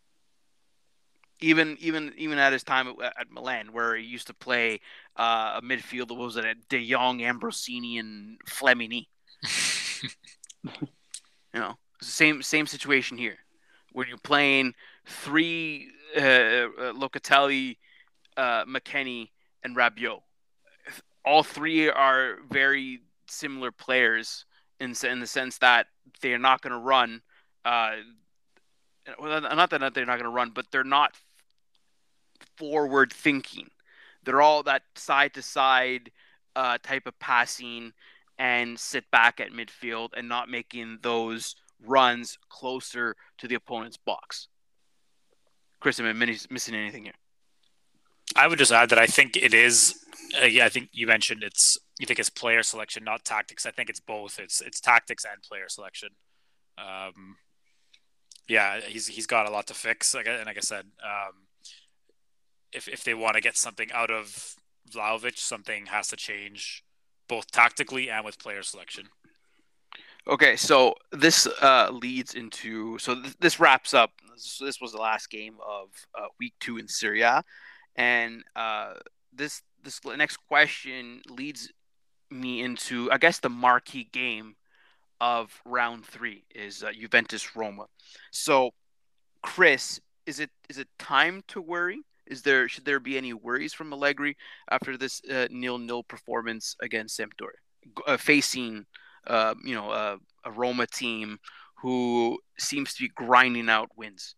Even even even at his time at, at Milan, where he used to play uh, a midfield, what was it, at De Jong, Ambrosini, and Flemini. You know, it's the same same situation here, where you're playing three uh, uh, Locatelli, uh, McKennie, and Rabiot. All three are very similar players in in the sense that they're not going to run. Uh, well, not that they're not going to run, but they're not forward thinking. They're all that side to side type of passing and sit back at midfield and not making those runs closer to the opponent's box. Chris, am I missing anything here? I would just add that I think it is. Uh, yeah, I think you mentioned it's. You think it's player selection, not tactics. I think it's both. It's it's tactics and player selection. Um, yeah, he's he's got a lot to fix. Like and like I said, um, if if they want to get something out of Vlahovic, something has to change both tactically and with player selection. Okay, so this uh, leads into so th- this wraps up. This, this was the last game of uh, week two in Serie A, and uh, this this next question leads me into, I guess, the marquee game of round three is uh, Juventus Roma. So, Chris, is it is it time to worry? Is there should there be any worries from Allegri after this uh, nil-nil performance against Sampdoria, uh, facing uh, you know uh, a Roma team who seems to be grinding out wins?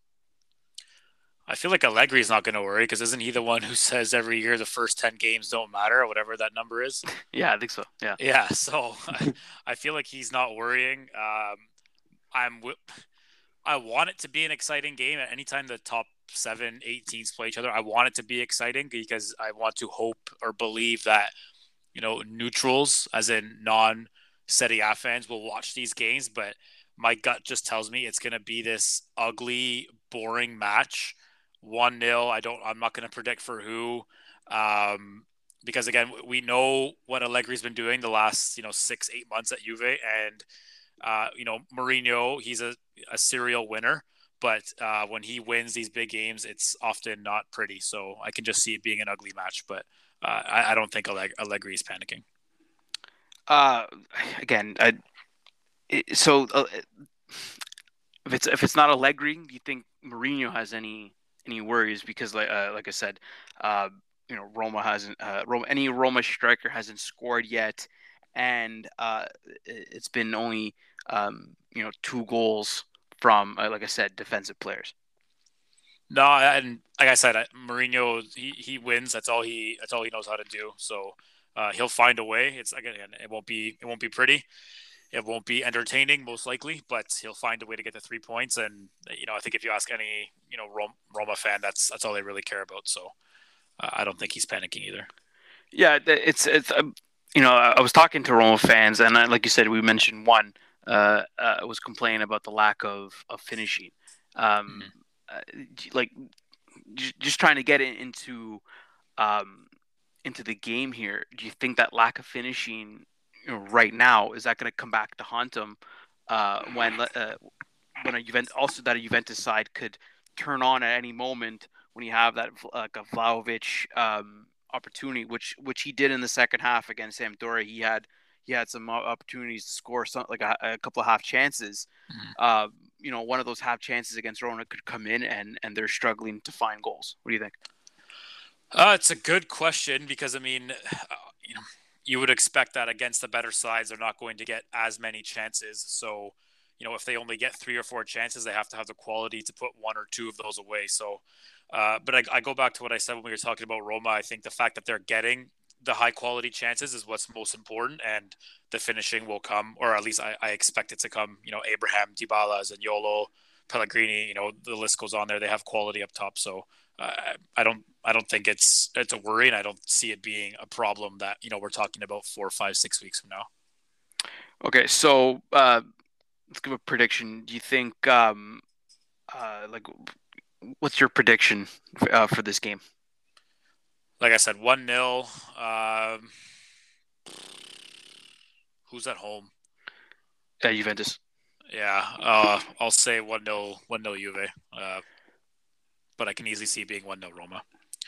I feel like Allegri is not going to worry because isn't he the one who says every year the first ten games don't matter or whatever that number is? Yeah, I think so. Yeah. Yeah, so I, I feel like he's not worrying. Um, I'm I want it to be an exciting game. At any time the top seven, eight teams play each other, I want it to be exciting because I want to hope or believe that, you know, neutrals, as in non-Serie A fans, will watch these games. But my gut just tells me it's going to be this ugly, boring match. one nil. I don't, I'm not going to predict for who. Um, because again, we know what Allegri's been doing the last, you know, six, eight months at Juve, and uh, you know, Mourinho, he's a, a serial winner, but uh, when he wins these big games, it's often not pretty. So I can just see it being an ugly match, but uh, I, I don't think Alleg- Allegri is panicking. Uh, again, I, it, so uh, if it's if it's not Allegri, do you think Mourinho has any any worries? Because like uh, like I said, uh, you know, Roma hasn't uh, Roma, any Roma striker hasn't scored yet, and uh, it's been only um, you know two goals from uh, like I said, defensive players. No, and like I said, Mourinho, he, he wins. That's all he that's all he knows how to do. So uh, he'll find a way. It's again, it won't be it won't be pretty. It won't be entertaining, most likely, but he'll find a way to get the three points. And you know, I think if you ask any you know Roma fan, that's that's all they really care about. So uh, I don't think he's panicking either. Yeah, it's it's uh, you know I was talking to Roma fans, and uh, like you said, we mentioned one uh, uh, was complaining about the lack of of finishing. Um, mm-hmm. uh, like just trying to get into um, into the game here. Do you think that lack of finishing, you know, right now, is that going to come back to haunt them uh, when uh, when a Juventus, also that a Juventus side could turn on at any moment when you have that like a Vlahovic um, opportunity, which which he did in the second half against Sampdoria. He had he had some opportunities to score some like a, a couple of half chances. Mm-hmm. Uh, you know, one of those half chances against Roma could come in and and they're struggling to find goals. What do you think? Uh, it's a good question because I mean, uh, you know, you would expect that against the better sides, they're not going to get as many chances. So, you know, if they only get three or four chances, they have to have the quality to put one or two of those away. So, uh, but I, I go back to what I said when we were talking about Roma. I think the fact that they're getting the high quality chances is what's most important, and the finishing will come, or at least I, I expect it to come. You know, Abraham, Dybala, Zaniolo, Pellegrini. You know, the list goes on there. They have quality up top. So uh, I don't, I don't think it's it's a worry, and I don't see it being a problem that you know we're talking about four, five, six weeks from now. Okay, so uh, let's give a prediction. Do you think, um, uh, like, what's your prediction uh, for this game? Like I said, one nil. Um, who's at home? Yeah, Juventus. Yeah, uh, I'll say one nil, one nil Juve. Uh, but I can easily see it being one nil Roma.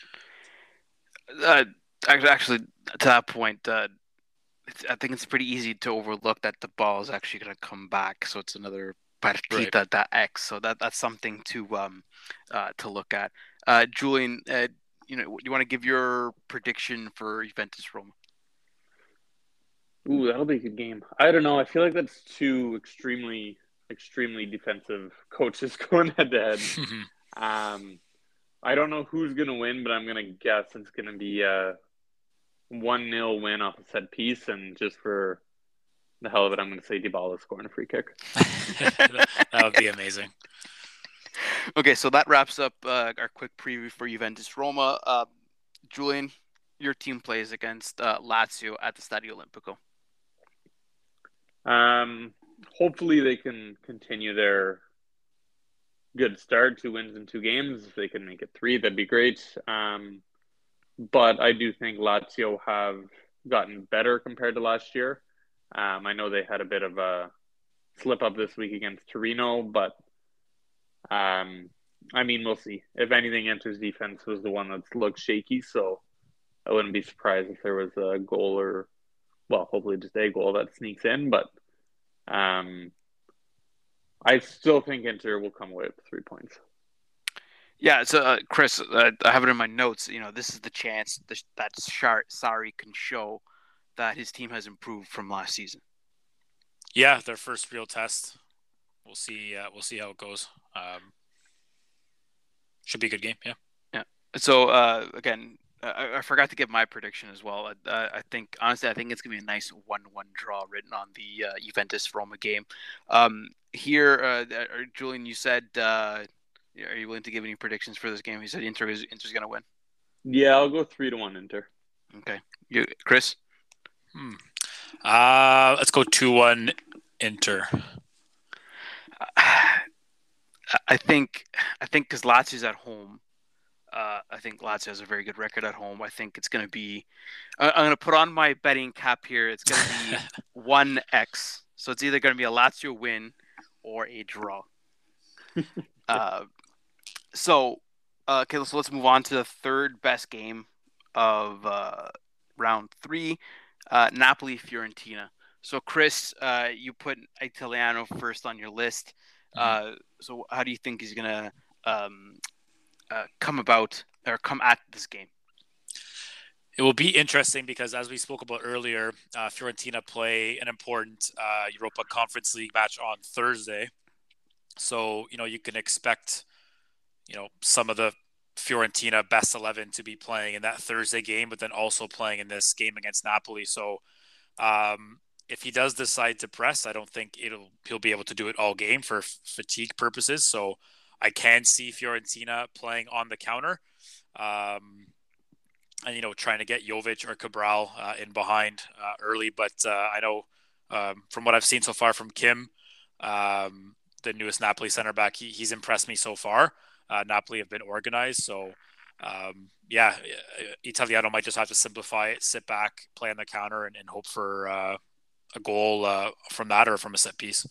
Uh, actually, to that point, uh, I think it's pretty easy to overlook that the ball is actually going to come back. So it's another partita right. da X. So that that's something to um uh, to look at. Uh, Julian, uh, you know, you want to give your prediction for Juventus Roma? Ooh, that'll be a good game. I don't know. I feel like that's two extremely, extremely defensive coaches going head to head. Um, I don't know who's going to win, but I'm going to guess it's going to be a one nil win off a set piece. And just for the hell of it, I'm going to say Dybala scoring a free kick. That would be amazing. Okay, so that wraps up uh, our quick preview for Juventus Roma. Uh, Julian, your team plays against uh, Lazio at the Stadio Olimpico. Um, hopefully they can continue their good start, two wins in two games. If they can make it three, that'd be great. Um, but I do think Lazio have gotten better compared to last year. Um, I know they had a bit of a slip up this week against Torino, but um, I mean, we'll see. If anything, Inter's defense was the one that looked shaky, so I wouldn't be surprised if there was a goal or, well, hopefully just a goal that sneaks in, but um, I still think Inter will come away with three points. Yeah, so uh, Chris, uh, I have it in my notes. You know, this is the chance that, that Shar- Sarri can show that his team has improved from last season. Yeah, their first real test. We'll see. Uh, we'll see how it goes. Um, should be a good game. Yeah. Yeah. So uh, again, I, I forgot to give my prediction as well. I, I think honestly, I think it's gonna be a nice one-one draw written on the uh, Juventus Roma game. Um, here, uh, Julian, you said, uh, are you willing to give any predictions for this game? You said Inter is Inter's gonna win. Yeah, I'll go three to one Inter. Okay, you, Chris. Hmm. Uh, let's go two one Inter. I think I think because Lazio's at home, uh, I think Lazio has a very good record at home. I think it's going to be. I'm going to put on my betting cap here. It's going to be one X. So it's either going to be a Lazio win or a draw. uh, so uh, okay, so let's move on to the third best game of uh, round three. Uh, Napoli Fiorentina. So Chris, uh, you put Italiano first on your list. Uh, so how do you think he's gonna um, uh, come about or come at this game? It will be interesting because, as we spoke about earlier, uh, Fiorentina play an important uh, Europa Conference League match on Thursday. So you know you can expect, you know, some of the Fiorentina best eleven to be playing in that Thursday game, but then also playing in this game against Napoli. So um, if he does decide to press, I don't think it'll he'll be able to do it all game for f- fatigue purposes. So I can see Fiorentina playing on the counter, um, and you know trying to get Jovic or Cabral uh, in behind uh, early. But uh, I know um, from what I've seen so far from Kim, um, the newest Napoli center back, he, he's impressed me so far. Uh, Napoli have been organized, so um, yeah, Italiano might just have to simplify it, sit back, play on the counter, and, and hope for uh, a goal uh, from that or from a set piece.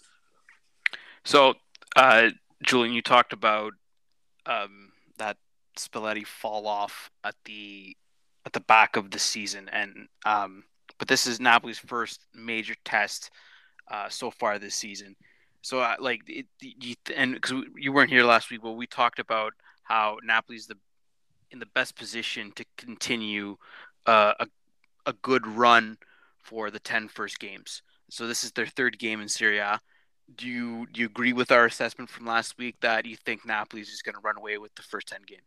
So, uh, Julian, you talked about um, that Spalletti fall off at the at the back of the season, and um, but this is Napoli's first major test uh, so far this season. So, uh, like, it, you, and because you weren't here last week, but we talked about how Napoli's the in the best position to continue uh, a a good run for the ten first games. So this is their third game in Serie A. Do you do you agree with our assessment from last week that you think Napoli's just going to run away with the first ten games?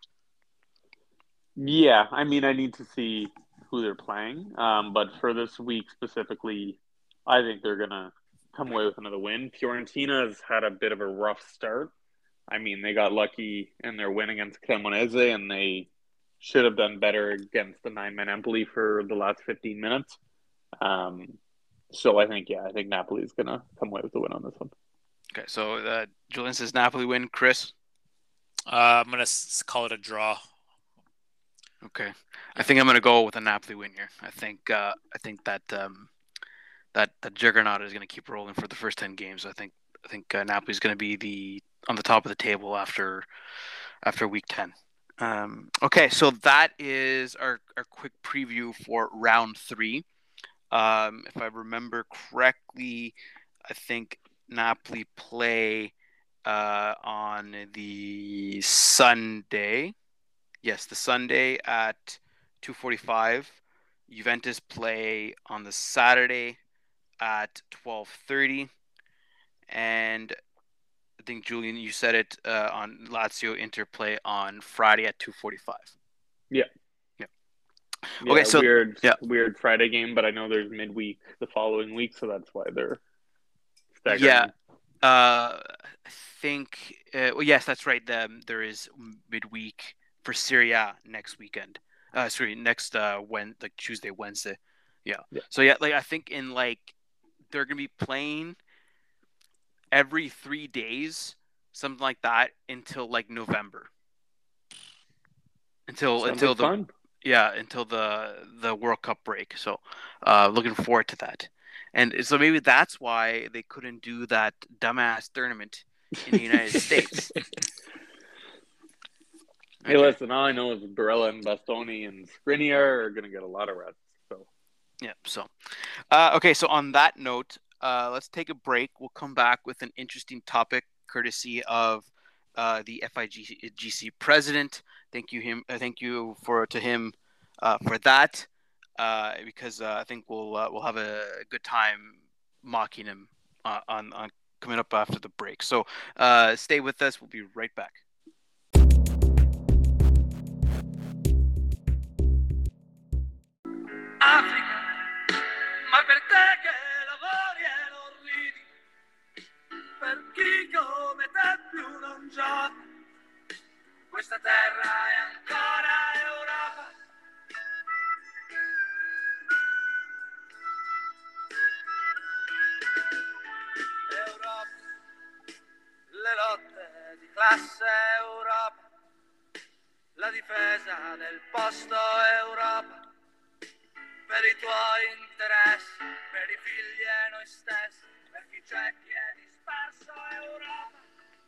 Yeah, I mean, I need to see who they're playing, um, but for this week specifically, I think they're gonna come away with another win. Fiorentina has had a bit of a rough start. I mean, they got lucky in their win against Cremonese, and they should have done better against the nine-man Empoli for the last fifteen minutes. Um, so I think, yeah, I think Napoli is going to come away with the win on this one. Okay, so uh, Julian says Napoli win. Chris? Uh, I'm going to call it a draw. Okay. I think I'm going to go with a Napoli win here. I think uh, I think that um, that that juggernaut is going to keep rolling for the first ten games. I think I think uh, Napoli is going to be the on the top of the table after after week ten. Um, okay, so that is our, our quick preview for round three. Um, if I remember correctly, I think Napoli play uh, on the Sunday. Yes, the Sunday at two forty-five. Juventus play on the Saturday at twelve thirty. And I think, Julian, you said it uh, on Lazio Interplay on Friday at two forty-five. Yeah. Yeah. Yeah, Okay, so weird, yeah. weird Friday game, but I know there's midweek the following week, so that's why they're staggering. Yeah. Uh, I think, uh, well, yes, that's right. The, there is midweek for Serie A next weekend. Uh, sorry, next uh, when like Tuesday, Wednesday. Yeah. Yeah. So yeah, like I think in like they're gonna be playing every three days, something like that, until like November. Until Sounds until like the fun. Yeah, until the the World Cup break. So, uh, looking forward to that. And so maybe that's why they couldn't do that dumbass tournament in the United States. Hey, Okay. listen, all I know is Barella and Bastoni and Skriniar are going to get a lot of rest. So, Yeah. So, uh, okay. So on that note, uh, let's take a break. We'll come back with an interesting topic, courtesy of uh, the F I G C president. Thank you him. Uh, thank you for to him uh, for that, uh, because uh, I think we'll uh, we'll have a good time mocking him uh, on on coming up after the break. So uh, stay with us. We'll be right back. Africa, ma per te che lavori e non ridi, per chi come te più non gioca, questa terra è ancora Europa. Europa, le lotte di classe Europa, la difesa del posto Europa. Per i tuoi interessi, per i figli e noi stessi, per chi c'è chi è disperso Europa.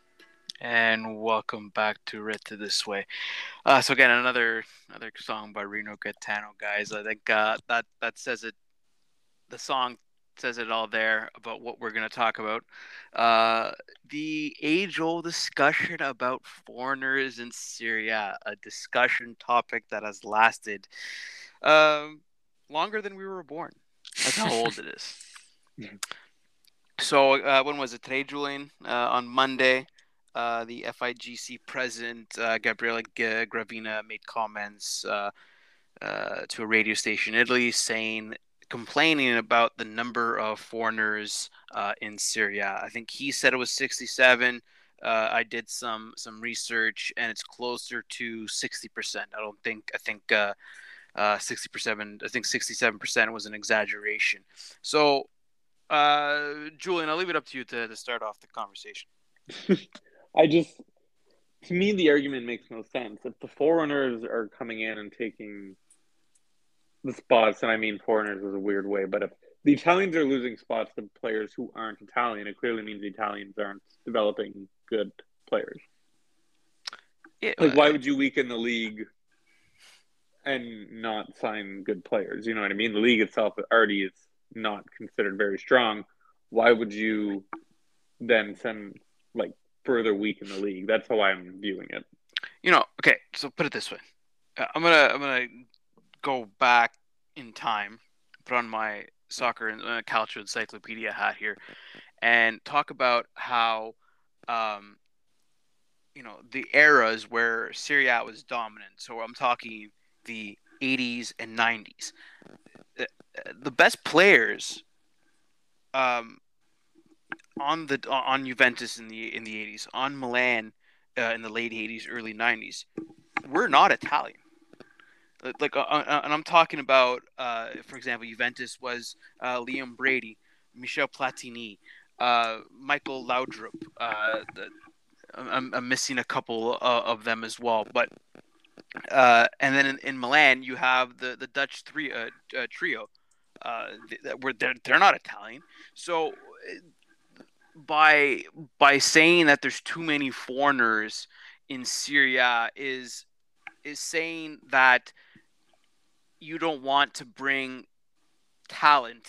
And welcome back to Red to This Way. Uh, so again, another another song by Rino Gaetano, guys. I think uh, that that says it. The song says it all there about what we're going to talk about. Uh, the age-old discussion about foreigners in Syria, a discussion topic that has lasted um, longer than we were born. That's how old it is. So uh, when was it today, Julian? Uh, on Monday, uh, the F I G C president, uh, Gabriele G- Gravina, made comments uh, uh, to a radio station in Italy saying, complaining about the number of foreigners uh, in Syria. I think he said it was sixty-seven. Uh, I did some some research, and it's closer to sixty percent. I don't think, I think uh, uh, sixty percent, I think sixty-seven percent was an exaggeration. So, uh, Julian, I'll leave it up to you to, to start off the conversation. I just, to me, the argument makes no sense. If the foreigners are coming in and taking the spots, and I mean foreigners is a weird way, but if the Italians are losing spots to players who aren't Italian, it clearly means the Italians aren't developing good players. Yeah, Like, why would you weaken the league and not sign good players? You know what I mean? The league itself already is not considered very strong. Why would you then send, like, further weaken the league? That's how I'm viewing it. You know, okay, so put it this way. Uh, I'm gonna I'm gonna go back in time, put on my soccer and uh, culture encyclopedia hat here, and talk about how, um, you know, the eras where Serie A was dominant. So I'm talking the eighties and nineties. The, the best players, um, on the on Juventus in the in the eighties, on Milan uh, in the late eighties, early nineties, were not Italian. Like, uh, uh, and I'm talking about, uh, for example, Juventus was uh, Liam Brady, Michel Platini, uh, Michael Laudrup. Uh, the, I'm, I'm missing a couple uh, of them as well, but uh, and then in, in Milan you have the, the Dutch three uh, uh, trio. Uh, that were they're they're not Italian. So by by saying that there's too many foreigners in Syria is is saying that you don't want to bring talent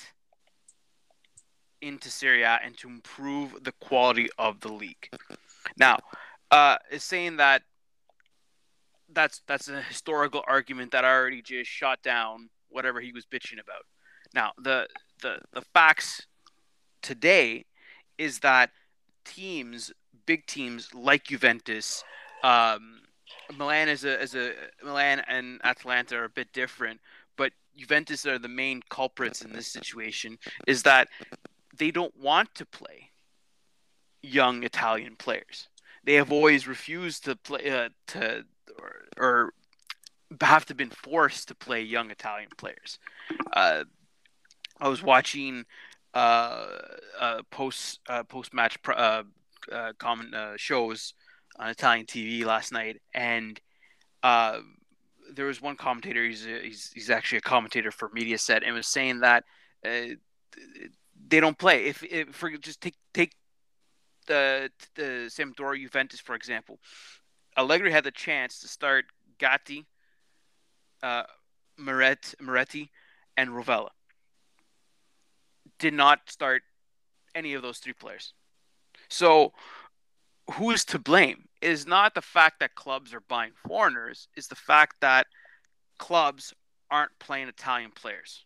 into Syria and to improve the quality of the league. Now, uh, is saying that that's that's a historical argument that I already just shot down whatever he was bitching about. Now, the the the facts today is that teams, big teams like Juventus, um, Milan is a as a Milan and Atalanta are a bit different, but Juventus are the main culprits in this situation. Is that they don't want to play young Italian players. They have always refused to play uh, to or, or have to been forced to play young Italian players. Uh, I was watching uh, uh, post uh, post match uh, uh, comment uh, shows on Italian T V last night, and uh, there was one commentator. He's a, he's he's actually a commentator for Mediaset, and was saying that uh, they don't play. If, if for just take take the the Sampdoria Juventus for example, Allegri had the chance to start Gatti, uh, Moret, Moretti, and Rovella. Did not start any of those three players. So who is to blame? It is not the fact that clubs are buying foreigners. It's the fact that clubs aren't playing Italian players.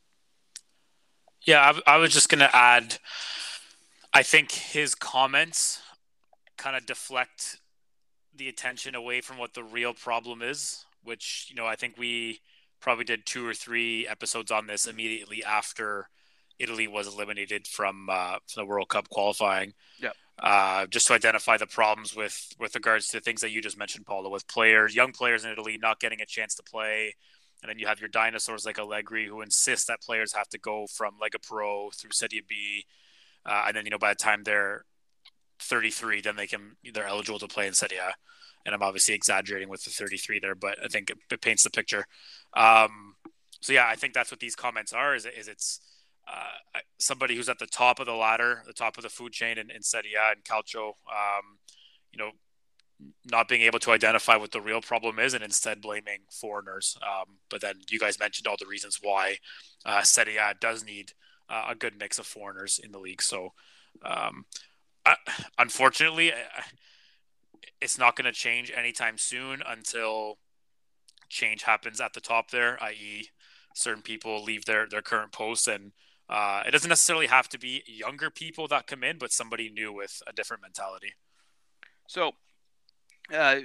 Yeah, I, I was just going to add, I think his comments kind of deflect the attention away from what the real problem is, which, you know, I think we probably did two or three episodes on this immediately after Italy was eliminated from, uh, from the World Cup qualifying. Yeah. Uh, just to identify the problems with, with regards to things that you just mentioned, Paula, with players, young players in Italy not getting a chance to play. And then you have your dinosaurs like Allegri who insist that players have to go from Lega Pro through Serie B. Uh, and then, you know, by the time they're thirty-three, then they can, they're eligible to play in Serie A. And I'm obviously exaggerating with the thirty-three there, but I think it, it paints the picture. Um, so yeah, I think that's what these comments are, is, is it's, Uh, somebody who's at the top of the ladder, the top of the food chain in, in Serie A and Calcio, um, you know, not being able to identify what the real problem is and instead blaming foreigners. Um, but then you guys mentioned all the reasons why uh, Serie A does need uh, a good mix of foreigners in the league. So, um, I, unfortunately, I, it's not going to change anytime soon until change happens at the top there, that is certain people leave their, their current posts, and Uh, it doesn't necessarily have to be younger people that come in, but somebody new with a different mentality. So, uh,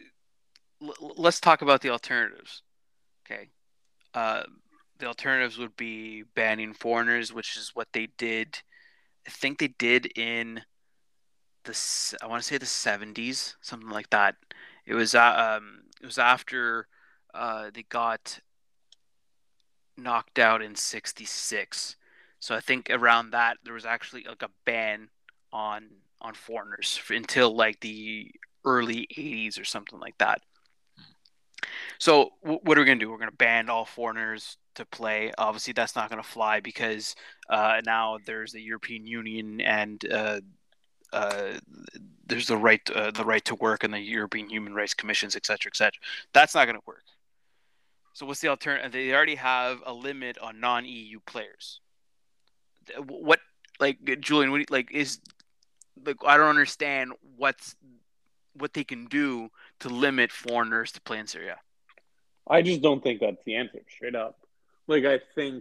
l- let's talk about the alternatives. Okay. Uh, the alternatives would be banning foreigners, which is what they did. I think they did in the, I want to say the seventies, something like that. It was, uh, um, it was after uh, they got knocked out in sixty-six. So I think around that there was actually like a ban on on foreigners for, until like the early eighties or something like that. So w- what are we gonna do? We're gonna ban all foreigners to play. Obviously, that's not gonna fly because uh, now there's the European Union and uh, uh, there's the right uh, the right to work and the European Human Rights Commissions, et cetera, et cetera. That's not gonna work. So what's the alternative? They already have a limit on non-E U players. What, like, Julian, what, like, is, like, I don't understand what's what they can do to limit foreigners to play in Serie A. I just don't think that's the answer, straight up. Like, I think,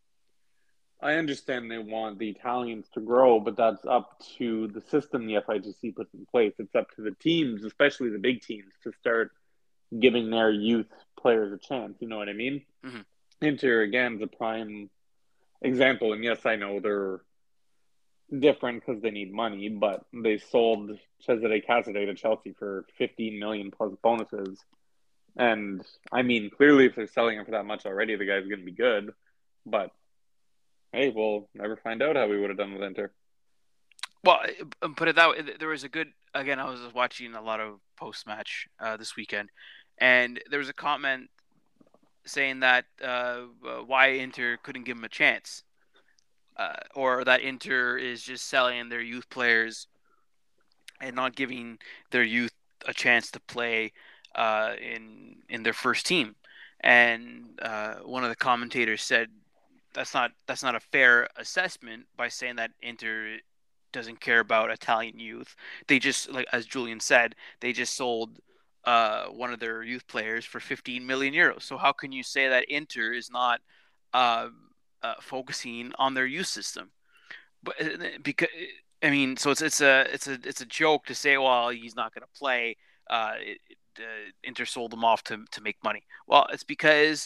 I understand they want the Italians to grow, but that's up to the system the F I G C puts in place. It's up to the teams, especially the big teams, to start giving their youth players a chance. You know what I mean? Mm-hmm. Inter, again, is a prime example, and yes, I know they're different because they need money, but they sold Cesare Casade to Chelsea for fifteen million plus bonuses. And I mean, clearly, if they're selling him for that much already, the guy's going to be good. But hey, we'll never find out how we would have done with Inter. Well, put it that way, there was a good. Again, I was watching a lot of post match uh, this weekend, and there was a comment saying that uh, why Inter couldn't give him a chance, uh, or that Inter is just selling their youth players and not giving their youth a chance to play uh, in in their first team. And uh, one of the commentators said that's not that's not a fair assessment by saying that Inter doesn't care about Italian youth. They just, like as Julian said, they just sold uh, one of their youth players for fifteen million euros. So how can you say that Inter is not uh, uh, focusing on their youth system? But because I mean, so it's it's a it's a it's a joke to say, well, he's not going to play. Uh, it, uh, Inter sold them off to to make money. Well, it's because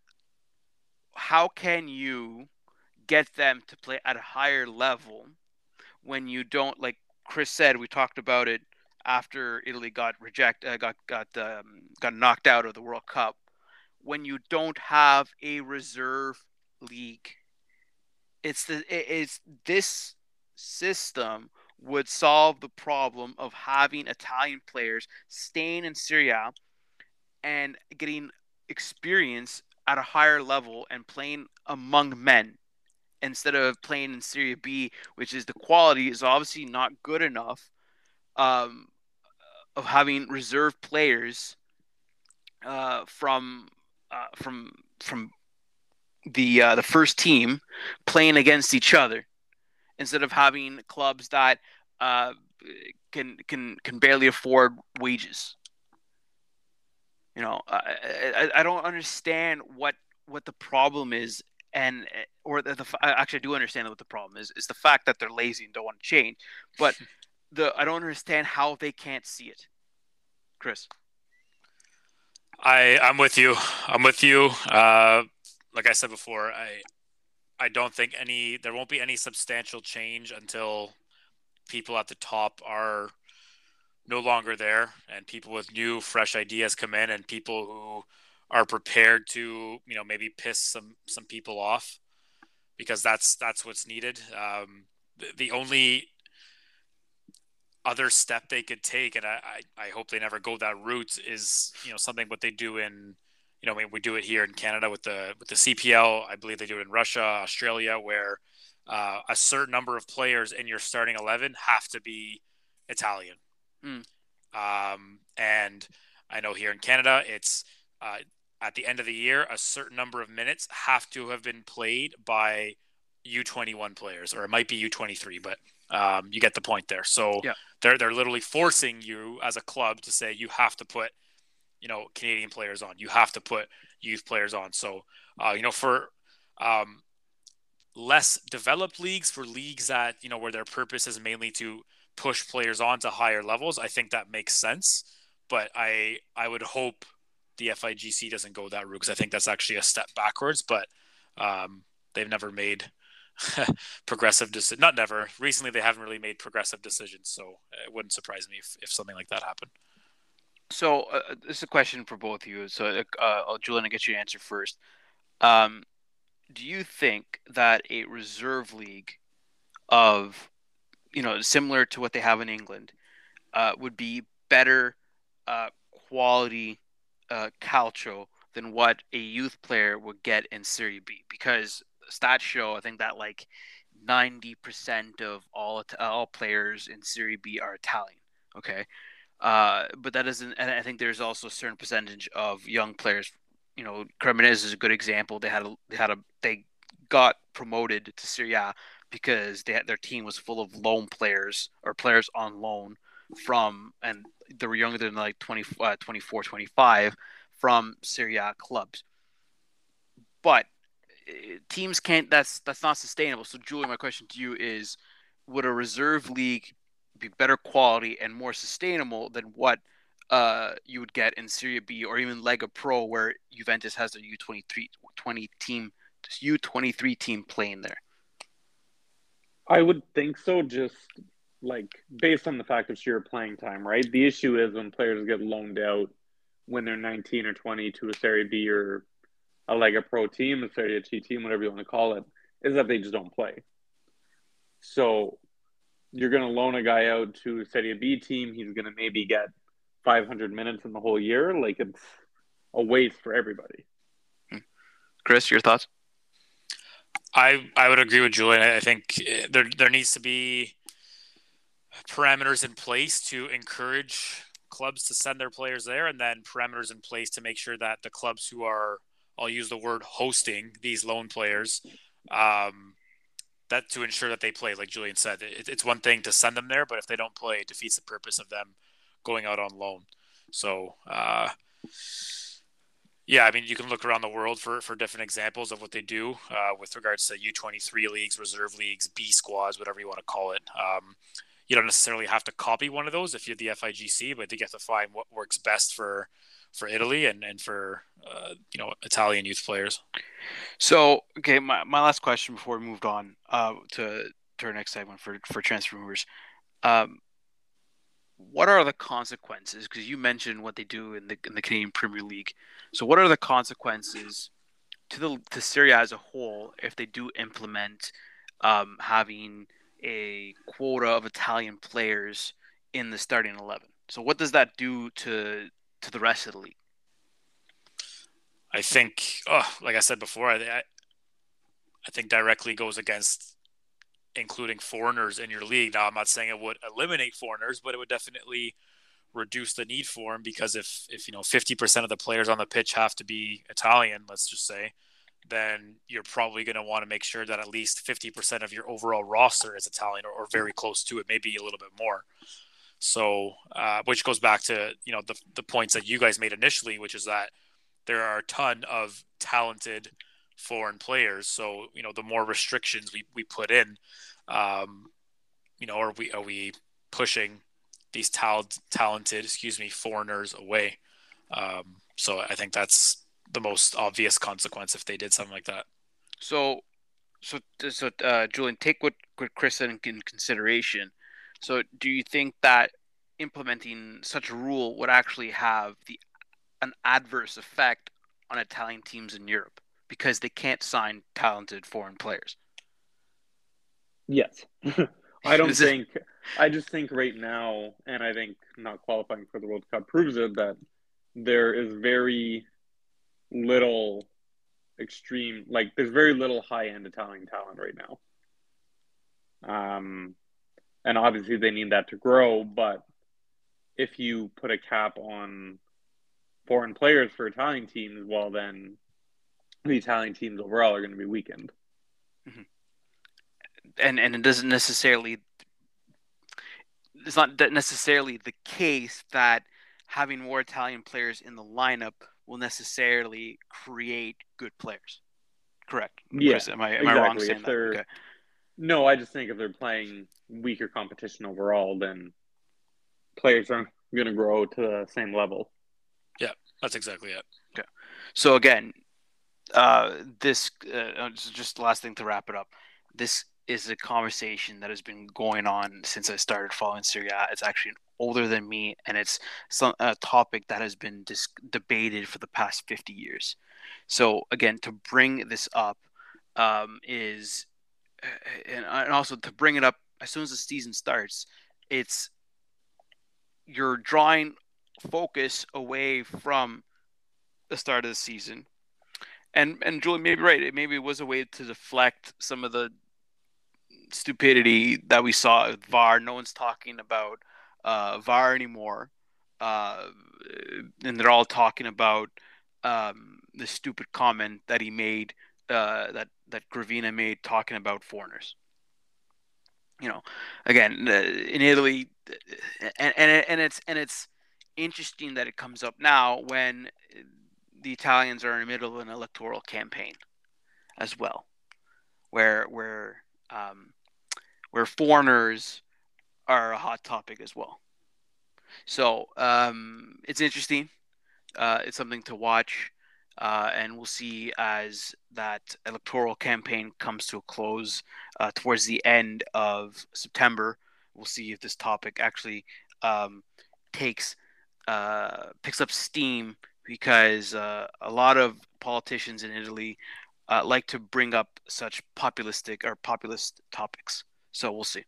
how can you get them to play at a higher level when you don't, like Chris said, we talked about it after Italy got reject uh, got got um, got knocked out of the World Cup, when you don't have a reserve league. It's the it's this system would solve the problem of having Italian players staying in Serie A and getting experience at a higher level and playing among men instead of playing in Serie B, which is the quality is obviously not good enough um, of having reserve players uh, from uh, from from the uh, the first team playing against each other instead of having clubs that uh, can can can barely afford wages. You know, I, I, I don't understand what what the problem is, and or the, the actually I do understand what the problem is is the fact that they're lazy and don't want to change. But the I don't understand how they can't see it, Chris. I I'm with you. I'm with you. Uh, like I said before, I I don't think any there won't be any substantial change until people at the top are no longer there and people with new fresh ideas come in and people who are prepared to, you know, maybe piss some some people off, because that's that's what's needed. Um, the, the only other step they could take, and I, I, I hope they never go that route, is, you know, something what they do in, you know, we, we do it here in Canada with the with the C P L. I believe they do it in Russia, Australia, where uh, a certain number of players in your starting eleven have to be Italian. Mm. Um, and I know here in Canada, it's uh, at the end of the year, a certain number of minutes have to have been played by U twenty-one players, or it might be U twenty-three, but um, you get the point there. So yeah. they're they're literally forcing you as a club to say you have to put, you know, Canadian players on. You have to put youth players on. So uh, you know, for um, less developed leagues, for leagues that, you know, where their purpose is mainly to push players on to higher levels, I think that makes sense. But I I would hope the F I G C doesn't go that route, because I think that's actually a step backwards. But um, they've never made progressive decisions. Not never. Recently, they haven't really made progressive decisions. So it wouldn't surprise me if, if something like that happened. So uh, this is a question for both of you. So uh, Julian, I'll get you to answer first. Um, do you think that a reserve league of, you know, similar to what they have in England, uh, would be better uh, quality uh, calcio than what a youth player would get in Serie B? Because stats show, I think, that like ninety percent of all all players in Serie B are Italian. Okay, uh, but that doesn't. And I think there's also a certain percentage of young players. You know, Cremonese is a good example. They had a they had a they got promoted to Serie A because they had, their team was full of loan players or players on loan from, and they were younger than like twenty, uh, twenty-four, twenty-five from Serie A clubs. But uh, teams can't, that's that's not sustainable. So Julie, my question to you is, would a reserve league be better quality and more sustainable than what uh, you would get in Serie B or even Lega Pro, where Juventus has their U twenty-three twenty team, U twenty-three team playing there? I would think so, just like based on the fact of sheer playing time, right? The issue is when players get loaned out when they're nineteen or twenty to a Serie B or a Lega Pro team, a Serie C team, whatever you want to call it, is that they just don't play. So you're going to loan a guy out to a Serie B team, he's going to maybe get five hundred minutes in the whole year. Like, it's a waste for everybody. Chris, your thoughts? I, I would agree with Julian. I think there there needs to be parameters in place to encourage clubs to send their players there, and then parameters in place to make sure that the clubs who are, I'll use the word, hosting these loan players, um, that to ensure that they play. Like Julian said, it, it's one thing to send them there, but if they don't play, it defeats the purpose of them going out on loan. So, uh, yeah, I mean, you can look around the world for, for different examples of what they do uh, with regards to U twenty-three leagues, reserve leagues, B squads, whatever you want to call it. Um, you don't necessarily have to copy one of those if you're the F I G C, but you get to find what works best for for Italy and, and for, uh, you know, Italian youth players. So, okay, my, my last question before we moved on uh, to, to our next segment for, for transfer rumors. Um, what are the consequences? Because you mentioned what they do in the in the Canadian Premier League. So, what are the consequences to the to Serie A as a whole if they do implement um, having a quota of Italian players in the starting eleven? So, what does that do to to the rest of the league? I think, oh, like I said before, I, I I think directly goes against including foreigners in your league. Now, I'm not saying it would eliminate foreigners, but it would definitely reduce the need for them, because if, if you know, fifty percent of the players on the pitch have to be Italian, let's just say, then you're probably going to want to make sure that at least fifty percent of your overall roster is Italian, or, or very close to it, maybe a little bit more. So, uh, which goes back to, you know, the the points that you guys made initially, which is that there are a ton of talented foreign players. So, you know, the more restrictions we, we put in, um, you know, are we are we pushing these talent, talented, excuse me, foreigners away? Um, so I think that's the most obvious consequence if they did something like that. So, so, so, uh, Julian, take what, what Chris said in, in consideration. So, do you think that implementing such a rule would actually have the an adverse effect on Italian teams in Europe because they can't sign talented foreign players? Yes. I don't Is it- think, I just think right now, and I think not qualifying for the World Cup proves it, that there is very little extreme, like there's very little high-end Italian talent right now. Um, and obviously they need that to grow, but if you put a cap on foreign players for Italian teams, well, then the Italian teams overall are going to be weakened. and and it doesn't necessarily it's not that necessarily the case that having more Italian players in the lineup will necessarily create good players. Correct. Yeah, Chris, am I am I wrong exactly. saying If that? they're Okay. no, I just think if they're playing weaker competition overall, then players aren't going to grow to the same level. Yeah, that's exactly it. So again, uh, this uh, just the last thing to wrap it up. This is a conversation that has been going on since I started following Serie A. It's actually older than me, and it's some, a topic that has been dis- debated for the past fifty years. So again, to bring this up um, is, and, and also to bring it up as soon as the season starts, it's you're drawing focus away from the start of the season. And and Julie may be right. Maybe it was a way to deflect some of the stupidity that we saw with V A R. No one's talking about uh, V A R anymore, uh, and they're all talking about um, the stupid comment that he made, uh, that that Gravina made, talking about foreigners. You know, again, uh, in Italy, and and and it's and it's interesting that it comes up now when the Italians are in the middle of an electoral campaign as well, where where um, where foreigners are a hot topic as well. So um, it's interesting. Uh, it's something to watch, uh, and we'll see as that electoral campaign comes to a close uh, towards the end of September. We'll see if this topic actually um, takes uh, picks up steam, because uh, a lot of politicians in Italy uh, like to bring up such populistic or populist topics. So we'll see.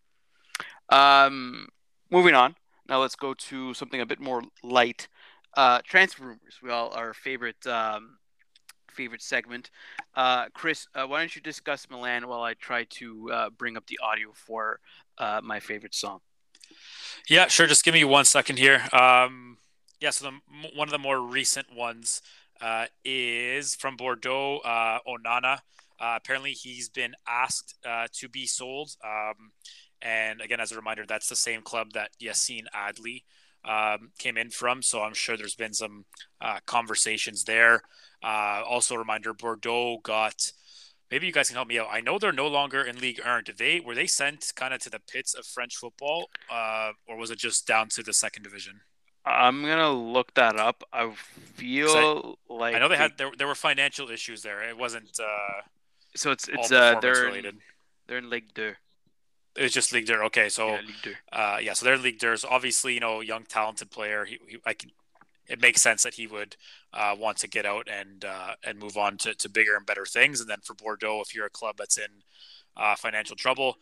Um, moving on. Now let's go to something a bit more light. Uh, transfer rumors. We all our favorite um, favorite segment. Uh, Chris, uh, why don't you discuss Milan while I try to uh, bring up the audio for uh, my favorite song? Yeah, sure. Just give me one second here. Um, yeah, so the, one of the more recent ones uh, is from Bordeaux, uh, Onana. Uh, apparently, he's been asked uh, to be sold. Um, and again, as a reminder, that's the same club that Yassine Adli um, came in from. So I'm sure there's been some uh, conversations there. Uh, also, a reminder, Bordeaux got. Maybe you guys can help me out. I know they're no longer in Ligue one. Did they were they sent kind of to the pits of French football, uh, or was it just down to the second division? I'm gonna look that up. I feel I, like I know they, they had there, there were financial issues there. It wasn't. Uh, so it's it's all uh they're related. in, they're in Ligue two. It was just Ligue two. Okay, so yeah, Ligue two. Uh, yeah, so they're in Ligue two. So obviously, you know, young talented player. He, he I can. It makes sense that he would uh, want to get out and uh, and move on to, to bigger and better things. And then for Bordeaux, if you're a club that's in uh, financial trouble,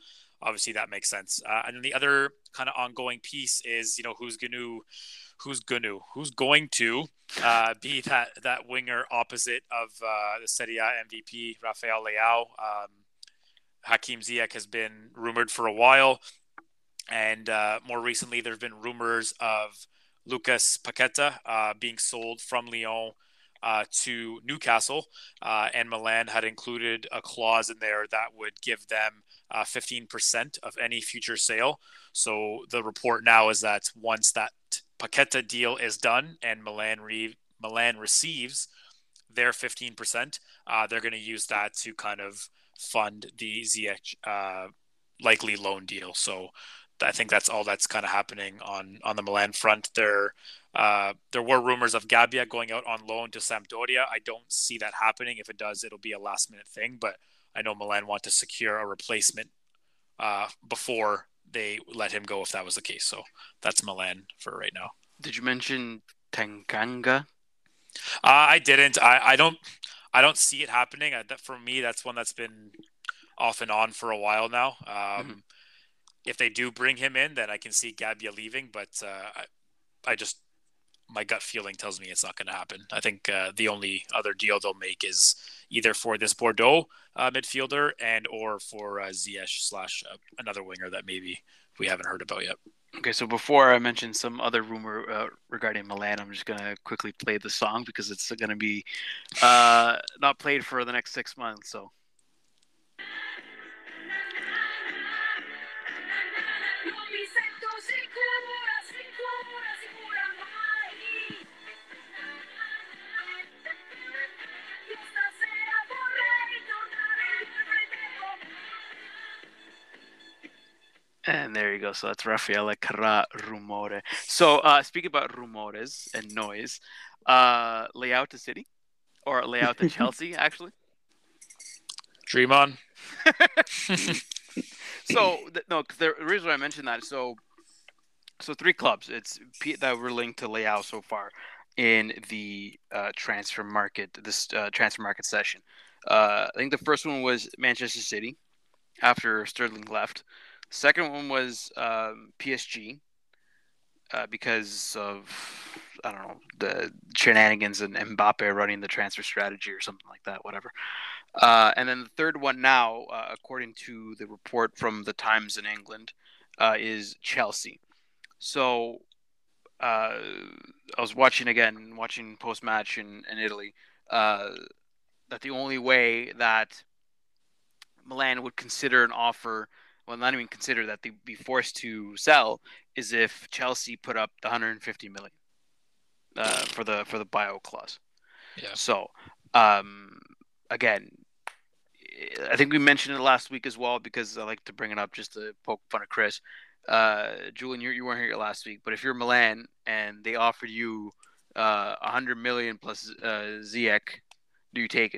obviously that makes sense. Uh, and then the other kind of ongoing piece is, you know, who's going to, who's going to, who's going to uh, be that that winger opposite of uh, the Serie A M V P Rafael Leao. Um, Hakim Ziyech has been rumored for a while, and uh, more recently there have been rumors of Lucas Paqueta uh, being sold from Lyon uh, to Newcastle, uh, and Milan had included a clause in there that would give them uh, fifteen percent of any future sale. So the report now is that once that Paqueta deal is done and Milan re- Milan receives their fifteen percent, uh, they're going to use that to kind of fund the Ziyech uh, likely loan deal. So I think that's all that's kind of happening on, on the Milan front. There, uh, there were rumors of Gabbia going out on loan to Sampdoria. I don't see that happening. If it does, it'll be a last minute thing. But I know Milan want to secure a replacement uh, before they let him go if that was the case. So that's Milan for right now. Did you mention Tanganga? Uh, I didn't. I, I don't. I don't see it happening. I, that, for me, that's one that's been off and on for a while now. Um, mm-hmm. If they do bring him in, then I can see Gabbia leaving. But uh, I, I just my gut feeling tells me it's not going to happen. I think uh, the only other deal they'll make is either for this Bordeaux uh, midfielder and or for uh, Ziyech slash uh, another winger that maybe we haven't heard about yet. Okay, so before I mention some other rumor uh, regarding Milan, I'm just going to quickly play the song because it's going to be uh, not played for the next six months. So. And there you go. So that's Raffaele Carrà Rumore. So uh, speaking about rumores and noise, uh, Leao to City or Leao to Chelsea, actually. Dream on. so th- no, cause the reason why I mentioned that. So, so three clubs. It's P- that were linked to Leao so far in the uh, transfer market. This uh, transfer market session. Uh, I think the first one was Manchester City after Sterling left. Second one was um, P S G uh, because of, I don't know, the shenanigans and Mbappe running the transfer strategy or something like that, whatever. Uh, and then the third one now, uh, according to the report from the Times in England, uh, is Chelsea. So uh, I was watching again, watching post-match in, in Italy, uh, that the only way that Milan would consider an offer, well, not even consider that they'd be forced to sell, is if Chelsea put up the one hundred fifty million uh, for the for the buyout clause. Yeah. So, um, again, I think we mentioned it last week as well because I like to bring it up just to poke fun at Chris. Uh, Julian, you you weren't here last week, but if you're Milan and they offered you uh, one hundred million plus uh, Ziyech, do you take it?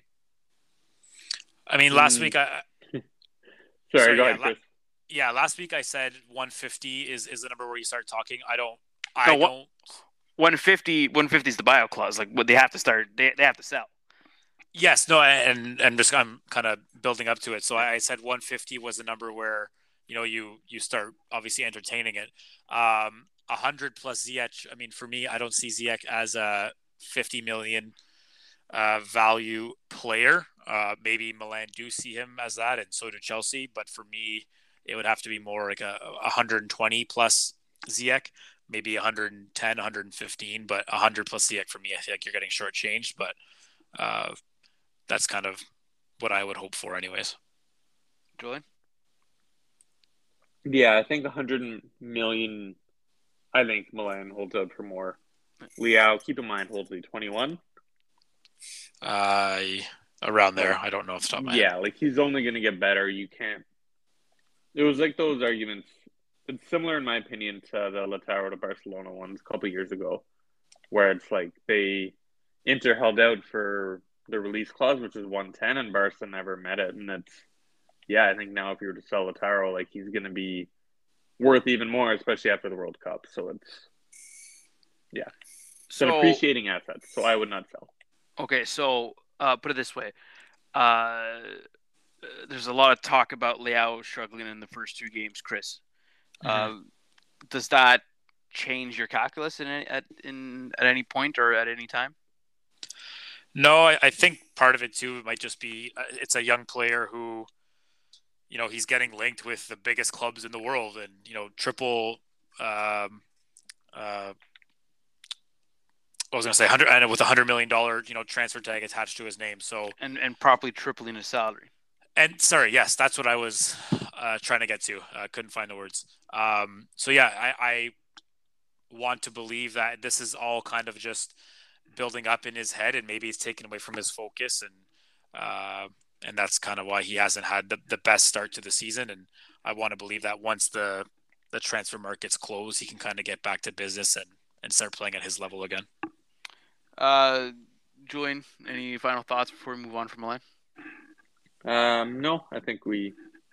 I mean, last mm. week I. Sorry, Sorry, go yeah, ahead, Chris. La- yeah, last week I said one fifty is, is the number where you start talking. I don't. I no, don't. one fifty, one fifty is the buyout clause. Like, what they have to start, they they have to sell. Yes, no, and and just I'm kind of building up to it. So I, I said one fifty was the number where you know you you start obviously entertaining it. Um, one hundred plus Ziyech. I mean, for me, I don't see Ziyech as a fifty million uh, value player. Uh, maybe Milan do see him as that, and so do Chelsea. But for me, it would have to be more like a, a one hundred twenty plus Ziyech, maybe one hundred ten, one hundred fifteen, but one hundred plus Ziyech for me, I think you're getting shortchanged. But uh, that's kind of what I would hope for, anyways. Julian? Yeah, I think one hundred million. I think Milan holds out for more. Leao, keep in mind, holds a twenty-one. Uh, around there. I don't know off the top of my yeah, head. like he's only going to get better. You can't. It was like those arguments. It's similar, in my opinion, to the Lautaro to Barcelona ones a couple years ago, where it's like they Inter held out for the release clause, which is one ten, and Barca never met it. And it's, yeah, I think now if you were to sell Lautaro, like he's going to be worth even more, especially after the World Cup. So it's, yeah, it's So, an appreciating asset. So I would not sell. okay, so uh, put it this way. Uh, uh, there's a lot of talk about Leao struggling in the first two games, Chris. Mhm. Uh, does that change your calculus in any, at in at any point or at any time? No, I, I think part of it too might just be uh, it's a young player who, you know, he's getting linked with the biggest clubs in the world, and you know, triple. Um, uh, I was going to say hundred, and with a hundred million dollar, you know, transfer tag attached to his name. So, And and probably tripling his salary. and sorry, yes, that's what I was uh, trying to get to. I uh, couldn't find the words. Um, so yeah, I, I want to believe that this is all kind of just building up in his head, and maybe he's taken away from his focus, and uh, and that's kind of why he hasn't had the, the best start to the season. And I want to believe that once the the transfer market's closed, he can kind of get back to business and and start playing at his level again. Uh, Julian, any final thoughts before we move on from the line? Um, no, I think we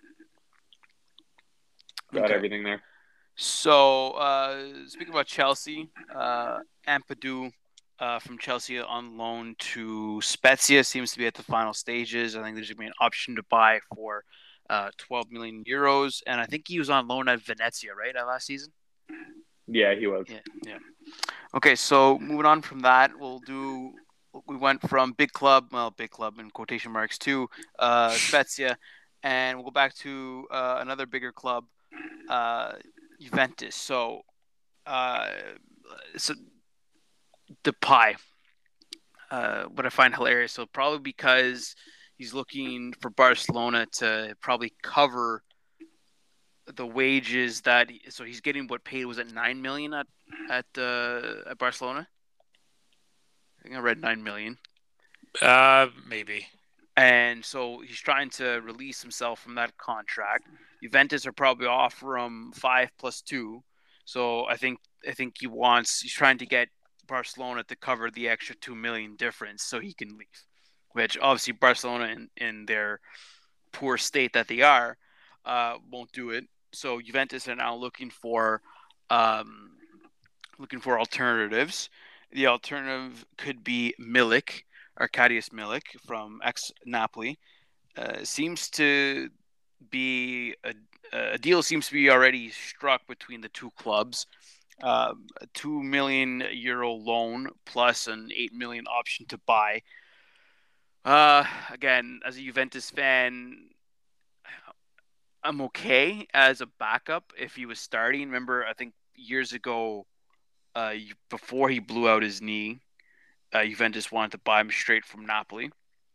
got Okay. everything there. So, uh, speaking about Chelsea, uh, Ampadu uh, from Chelsea on loan to Spezia seems to be at the final stages. I think there's going to be an option to buy for uh, twelve million euros. And I think he was on loan at Venezia, right, uh, last season? Yeah, he was. Yeah, yeah. Okay, so moving on from that, we'll do. We went from big club, well, big club in quotation marks, to uh, Spezia, and we'll go back to uh, another bigger club, uh, Juventus. So, uh, so Depay, uh, what I find hilarious. So probably because he's looking for Barcelona to probably cover the wages that. He, so he's getting what paid was at nine million at at uh, at Barcelona. I think I read nine million. Uh, maybe. And so he's trying to release himself from that contract. Juventus are probably offer him five plus two. So I think I think he wants he's trying to get Barcelona to cover the extra two million difference so he can leave. Which obviously Barcelona in, in their poor state that they are uh, won't do it. So Juventus are now looking for um, looking for alternatives. The alternative could be Milik, Arkadiusz Milik from ex-Napoli. Uh, seems to be a, a deal seems to be already struck between the two clubs. Uh, a two million euro loan plus an eight million option to buy. Uh, again, as a Juventus fan, I'm okay as a backup if he was starting. Remember, I think years ago, uh, before he blew out his knee, uh, Juventus wanted to buy him straight from Napoli.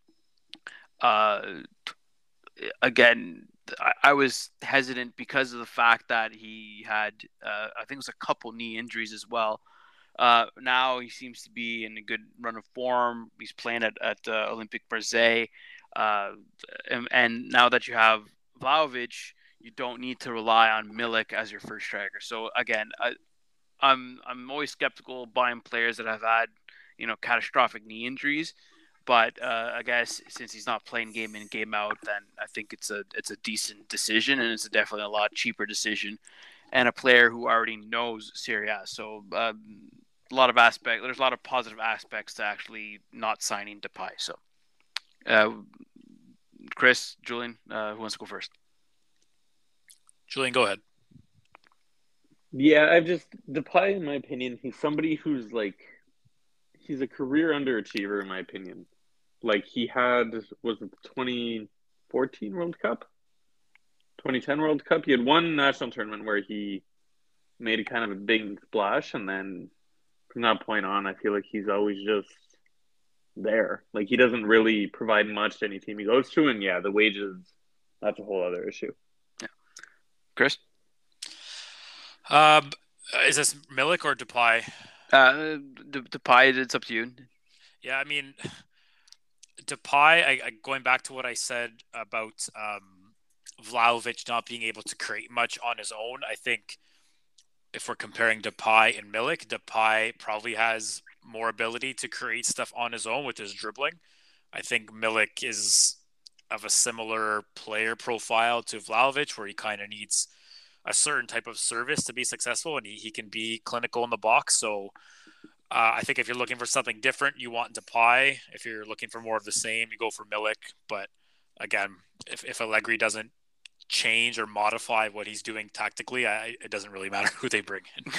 Uh, again, I, I was hesitant because of the fact that he had, uh, I think it was a couple knee injuries as well. Uh, now he seems to be in a good run of form. He's playing at, at uh, Olympique Marseille. Uh, and, and now that you have Vlahovic, you don't need to rely on Milik as your first striker. So again, I, I'm I'm always skeptical of buying players that have had, you know, catastrophic knee injuries. But uh, I guess since he's not playing game in game out, then I think it's a it's a decent decision, and it's a definitely a lot cheaper decision, and a player who already knows Serie A. So um, a lot of aspect there's a lot of positive aspects to actually not signing Depay. So, uh, Chris, Julian, uh, who wants to go first? Julian, go ahead. Yeah, I've just Depay, in my opinion, he's somebody who's like he's a career underachiever, in my opinion. Like he had was it the twenty fourteen World Cup, twenty ten World Cup. He had one national tournament where he made a kind of a big splash, and then from that point on, I feel like he's always just there. Like he doesn't really provide much to any team he goes to, and yeah, the wages, that's a whole other issue. Yeah, Chris. Um, is this Milik or Depay? Uh, Depay, it's up to you. Yeah, I mean, Depay. I, I going back to what I said about um, Vlahovic not being able to create much on his own. I think if we're comparing Depay and Milik, Depay probably has more ability to create stuff on his own with his dribbling. I think Milik is of a similar player profile to Vlahovic, where he kind of needs a certain type of service to be successful, and he, he can be clinical in the box. So uh, I think if you're looking for something different, you want Depay. If you're looking for more of the same, you go for Milik. But again, if if Allegri doesn't change or modify what he's doing tactically, I, it doesn't really matter who they bring in.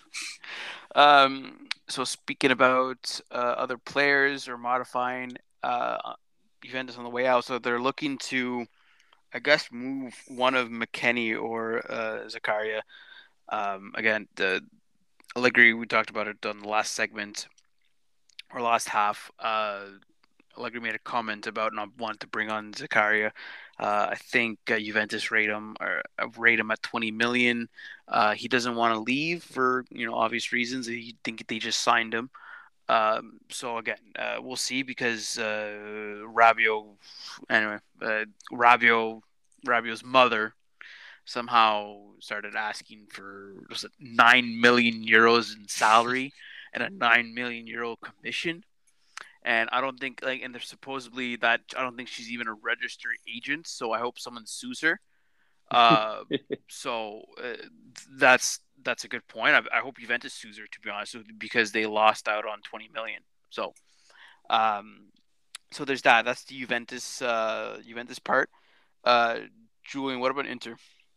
Um, so speaking about uh, other players or modifying uh, Juventus on the way out, so they're looking to, I guess, move one of McKennie or uh, Zakaria. Um, again, the Allegri, we talked about it on the last segment or last half. Uh, Allegri made a comment about not wanting to bring on Zakaria. Uh, I think uh, Juventus rate him or uh, rate him at twenty million. Uh, he doesn't want to leave for you know obvious reasons. He think they just signed him. Um, so again, uh, we'll see because uh, Rabiot, anyway, uh, Rabiot, Rabiot's mother somehow started asking for was it nine million euros in salary and a nine million euro commission. And I don't think like, and there's supposedly that I don't think she's even a registered agent. So I hope someone sues her. Uh, so uh, that's that's a good point. I, I hope Juventus sues her, to be honest, because they lost out on twenty million. So, um, so there's that. That's the Juventus uh, Juventus part. Uh, Julian, what about Inter?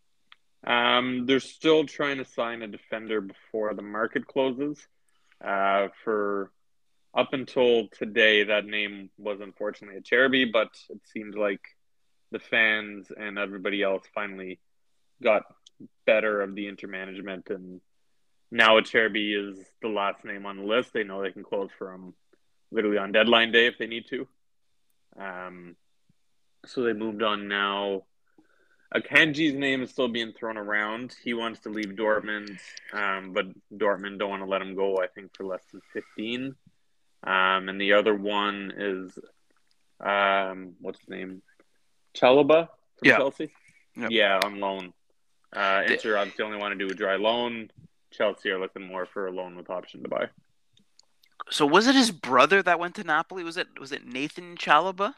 Um, they're still trying to sign a defender before the market closes. Uh, for up until today, that name was unfortunately Acerbi, but it seemed like the fans and everybody else finally got better of the Inter management, and now Acerbi is the last name on the list. They know they can close for him literally on deadline day if they need to. Um, so they moved on now. Akanji's name is still being thrown around. He wants to leave Dortmund, um, but Dortmund don't want to let him go, I think, for less than fifteen. Um, and the other one is, um, what's his name? Chalobah from Yeah. Chelsea? Yep. Yeah, on loan. Uh, Inter obviously only want to do a dry loan. Chelsea are looking more for a loan with option to buy. So was it his brother that went to Napoli? Was it was it Nathan Chalobah?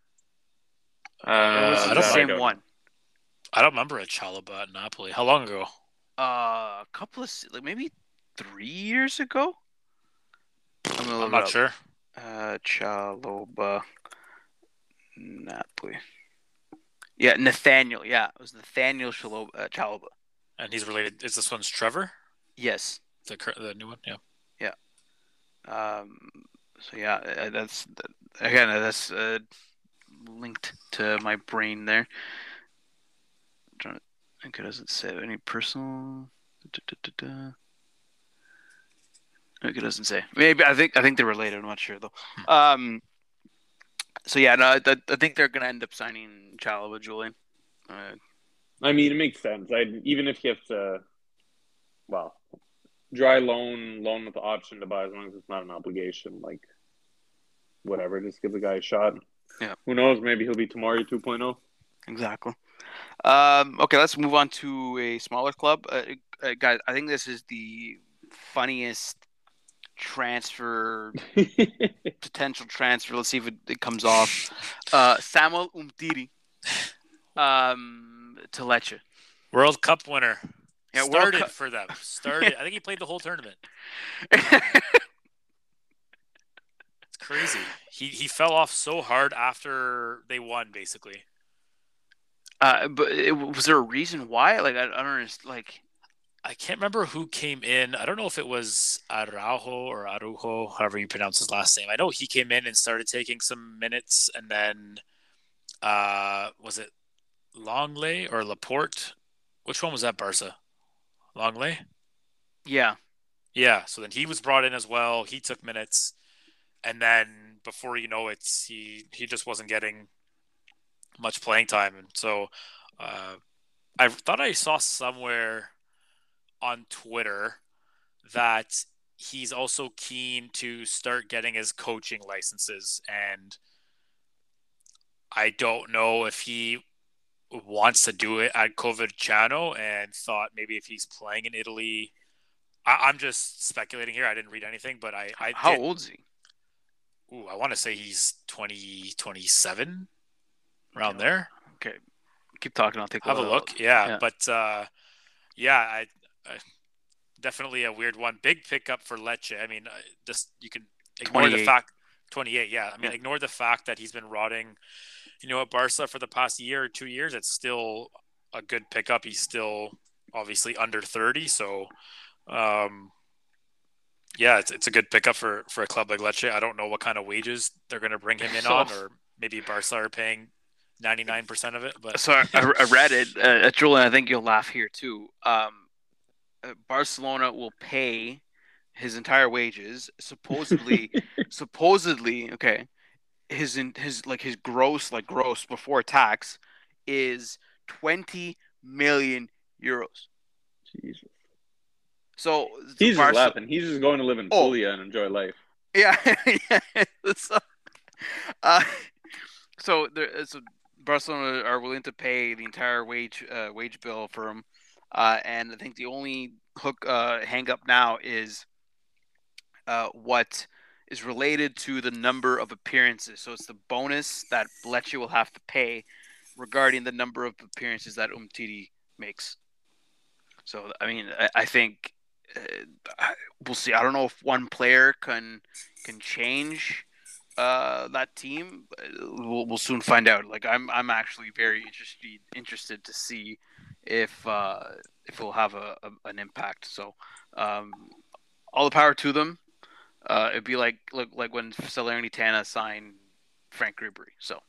Uh, Or was it I the don't- same I don't one? I don't remember a Chalobah at Napoli. How long ago? Uh, a couple of like maybe three years ago. I'm, gonna look I'm it not up. sure. Uh, Chalobah, Napoli. Yeah, Nathaniel. Yeah, it was Nathaniel Chaloba, uh, Chalobah. And he's related. Is this one's Trevor? Yes. The cur- the new one? Yeah. Um. So yeah, uh, that's again that's uh, linked to my brain there. I'm trying to think it doesn't say any personal. Da, da, da, da. Like it doesn't say. Maybe I think I think they're related. I'm not sure though. Um. So yeah, no, I, I think they're gonna end up signing Chalobah, Julian. Uh, I mean, it makes sense. I even if you have to, well, dry loan, loan with the option to buy, as long as it's not an obligation, like whatever, just give the guy a shot. Yeah. Who knows? Maybe he'll be Tomori two point oh. Exactly. Um, okay, let's move on to a smaller club. Uh, uh, guys, I think this is the funniest transfer, potential transfer. Let's see if it, it comes off. Uh, Samuel Umtiti um, to Lecce. World Cup winner. Yeah, World Started Cup- for them. Started. I think he played the whole tournament. It's crazy. He he fell off so hard after they won, basically. uh, but it, was there a reason why? Like, I, I don't understand. Like, I can't remember who came in. I don't know if it was Araujo or Arujo, however you pronounce his last name. I know he came in and started taking some minutes, and then uh, was it Longley or Laporte? Which one was that, Barca? Longley? yeah. Yeah, so then he was brought in as well. He took minutes, and then before you know it, he he just wasn't getting much playing time. And so uh, I thought I saw somewhere on Twitter that he's also keen to start getting his coaching licenses, and I don't know if he wants to do it at Coverciano, and thought maybe if he's playing in Italy. I, I'm just speculating here. I didn't read anything, but I, I How did, old is he? Ooh, I want to say he's twenty, twenty-seven, around there. Okay, keep talking. I'll take Have a look. look. Yeah, Yeah. but uh, yeah, I, I definitely a weird one. Big pickup for Lecce. I mean, uh, just you can ignore the twenty-eight. fact twenty-eight. Yeah, I mean, Yeah. ignore the fact that he's been rotting you know, at Barca for the past year or two years, it's still a good pickup. He's still obviously under thirty, so um, yeah, it's it's a good pickup for, for a club like Lecce. I don't know what kind of wages they're going to bring him in So- on, or maybe Barca are paying ninety-nine percent of it. But So I, I read it, uh, Julian. I think you'll laugh here too. Um, uh, Barcelona will pay his entire wages. Supposedly, supposedly, okay. His in, his like his gross like gross before tax is twenty million euros. Jesus. So He's Barca- just laughing. He's just going to live in Oh. Puglia and enjoy life. Yeah, yeah. So, uh, so there, so Barcelona are willing to pay the entire wage uh, wage bill for him, uh, and I think the only hook uh, hang up now is uh, what is related to the number of appearances. So it's the bonus that Lecce will have to pay regarding the number of appearances that Umtiti makes. So I mean, I, I think uh, we'll see. I don't know if one player can can change uh, that team. We'll, we'll soon find out. Like I'm I'm actually very interested interested to see if uh, if it will have a, a an impact. So um, all the power to them. Uh, it'd be like like like when Salernitana signed Frank Ribery. So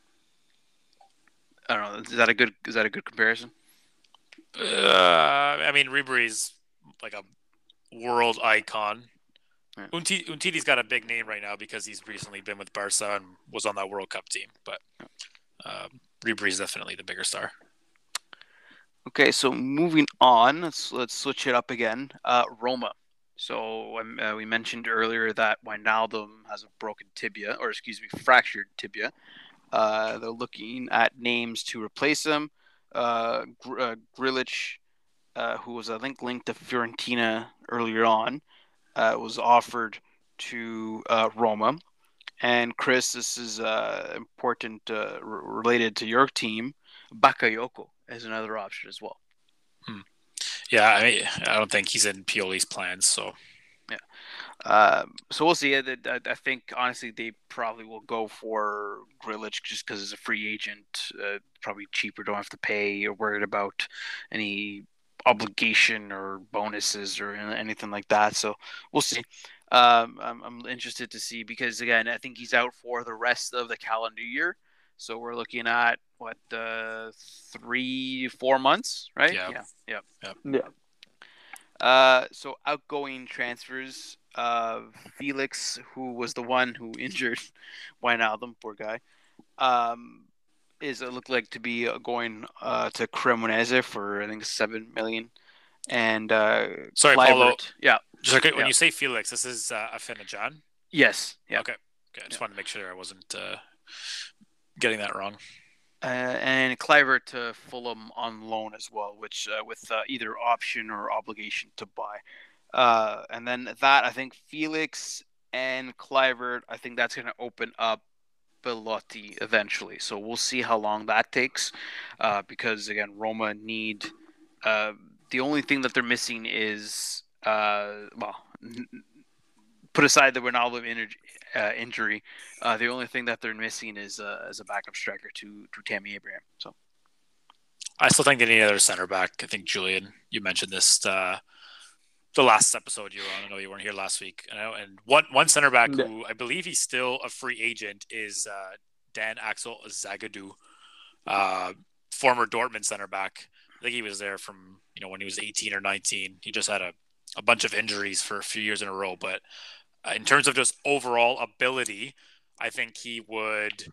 I don't know. Is that a good is that a good comparison? uh, I mean, Ribery's like a world icon. Yeah. Unti- Untiti's got a big name right now because he's recently been with Barca and was on that World Cup team. But um, Ribery's definitely the bigger star. Okay, so moving on, let's let's switch it up again. Uh, Roma. So um, uh, we mentioned earlier that Wijnaldum has a broken tibia, or excuse me, fractured tibia. Uh, they're looking at names to replace him. Uh, Gr- uh, Grilic, uh, who was I think linked to Fiorentina earlier on, uh, was offered to uh, Roma. And Chris, this is uh, important uh, r- related to your team. Bakayoko is another option as well. Yeah, I mean, I don't think he's in Pioli's plans. So Um, so we'll see. I, I, I think honestly they probably will go for Grilic just because it's a free agent, uh, probably cheaper. Don't have to pay. You're worried about any obligation or bonuses or anything like that. So we'll see. Um, I'm, I'm interested to see because again I think he's out for the rest of the calendar year. So we're looking at what uh, three, four months, right? Yeah. yeah, yeah. Yeah. Uh, so outgoing transfers of Felix, who was the one who injured Wijnaldum, poor guy, um, is it looked like to be going uh, to Cremonese for I think seven million. And uh, Sorry, Paulo. Kluivert- yeah, just okay, when Yeah. you say Felix, this is uh, Afena-Can? yes, yeah. Okay. Okay, I just Yeah. wanted to make sure I wasn't uh, getting that wrong. Uh, and Kluivert to Fulham on loan as well, which uh, with uh, either option or obligation to buy. Uh, and then that I think Felix and Kluivert, I think that's going to open up Belotti eventually. So we'll see how long that takes, uh, because again, Roma need. Uh, the only thing that they're missing is uh, well, n- put aside the Ronaldo injury. Uh, injury, uh, the only thing that they're missing is uh, as a backup striker to to Tammy Abraham. So I still think they need another center back. I think, Julian, you mentioned this uh, the last episode you were on. I know you weren't here last week. I know, and one one center back Yeah. who I believe he's still a free agent is uh, Dan Axel Zagadou, uh, former Dortmund center back. I think he was there from you know when he was eighteen or nineteen. He just had a, a bunch of injuries for a few years in a row, but uh, in terms of just overall ability, I think he would.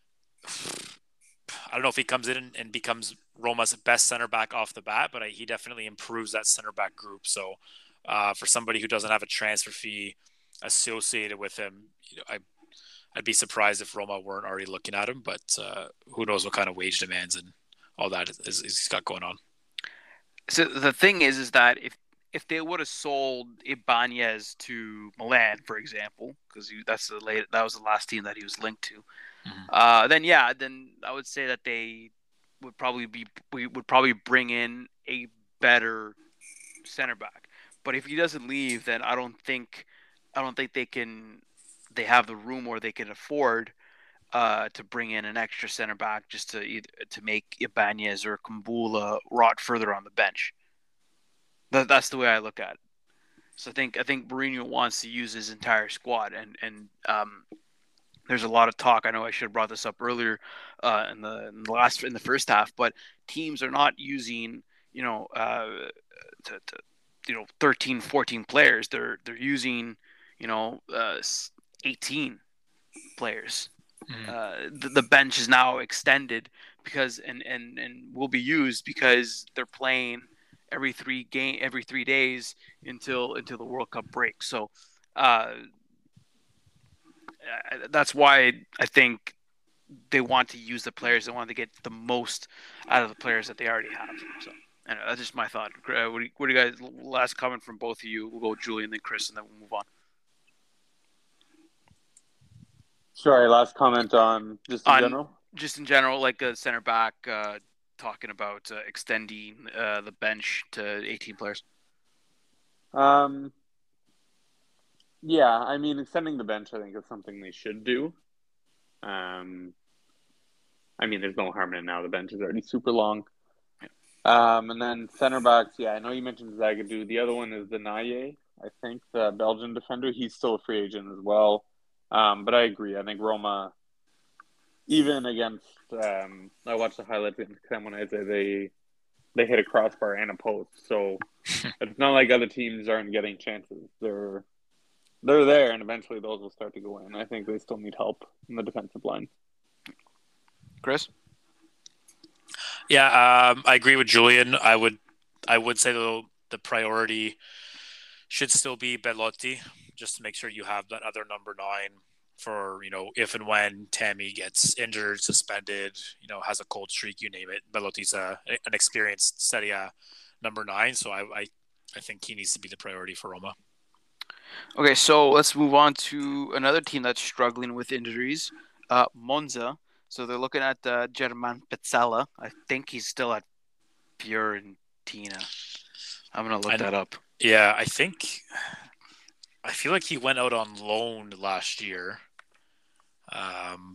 I don't know if he comes in and, and becomes Roma's best center back off the bat, but I, he definitely improves that center back group. So, uh, for somebody who doesn't have a transfer fee associated with him, you know, I I'd be surprised if Roma weren't already looking at him. But uh, who knows what kind of wage demands and all that is, is, is he's got going on. So the thing is, is that if if they would have sold Ibanez to Milan, for example, because that's the late that was the last team that he was linked to, Mhm. uh, then yeah, then I would say that they would probably be we would probably bring in a better center back. But if he doesn't leave, then I don't think I don't think they can they have the room or they can afford uh, to bring in an extra center back just to either to make Ibanez or Kumbula rot further on the bench. That, that's the way I look at it. So I think I think Mourinho wants to use his entire squad, and and um, there's a lot of talk. I know I should have brought this up earlier uh, in the in the last in the first half, but teams are not using you know uh, to, to you know thirteen, fourteen players. They're they're using you know uh, eighteen players. Mm. Uh, the, the bench is now extended because and, and, and will be used because they're playing every three game every three days until until the World Cup break. So uh, that's why I think they want to use the players. They want to get the most out of the players that they already have. So anyway, that's just my thought. Uh, what, do you, what do you guys? Last comment from both of you. We'll go Julian, then Chris, and then we'll move on. Sorry, last comment on just in on, general? Just in general, like a center back uh, talking about uh, extending uh, the bench to eighteen players. Um, yeah, I mean, extending the bench, I think, is something they should do. Um, I mean, there's no harm in it now. The bench is already super long. Yeah. Um, and then center backs, yeah, I know you mentioned Zagadou. The other one is Denaye, I think, the Belgian defender. He's still a free agent as well. Um, but I agree. I think Roma, even against, um, I watched the highlights against Cremonese, they they hit a crossbar and a post. So it's not like other teams aren't getting chances. They're they're there, and eventually those will start to go in. I think they still need help in the defensive line. Chris? Yeah, um, I agree with Julian. I would I would say though the priority should still be Belotti, just to make sure you have that other number nine for, you know, if and when Tammy gets injured, suspended, you know, has a cold streak, you name it. Belotti's a, an experienced Serie A number nine, so I, I I think he needs to be the priority for Roma. Okay, so let's move on to another team that's struggling with injuries, uh, Monza. So they're looking at uh, German Pezzella. I think he's still at Fiorentina. I'm going to look I, that up. Yeah, I think... I feel like he went out on loan last year. Um,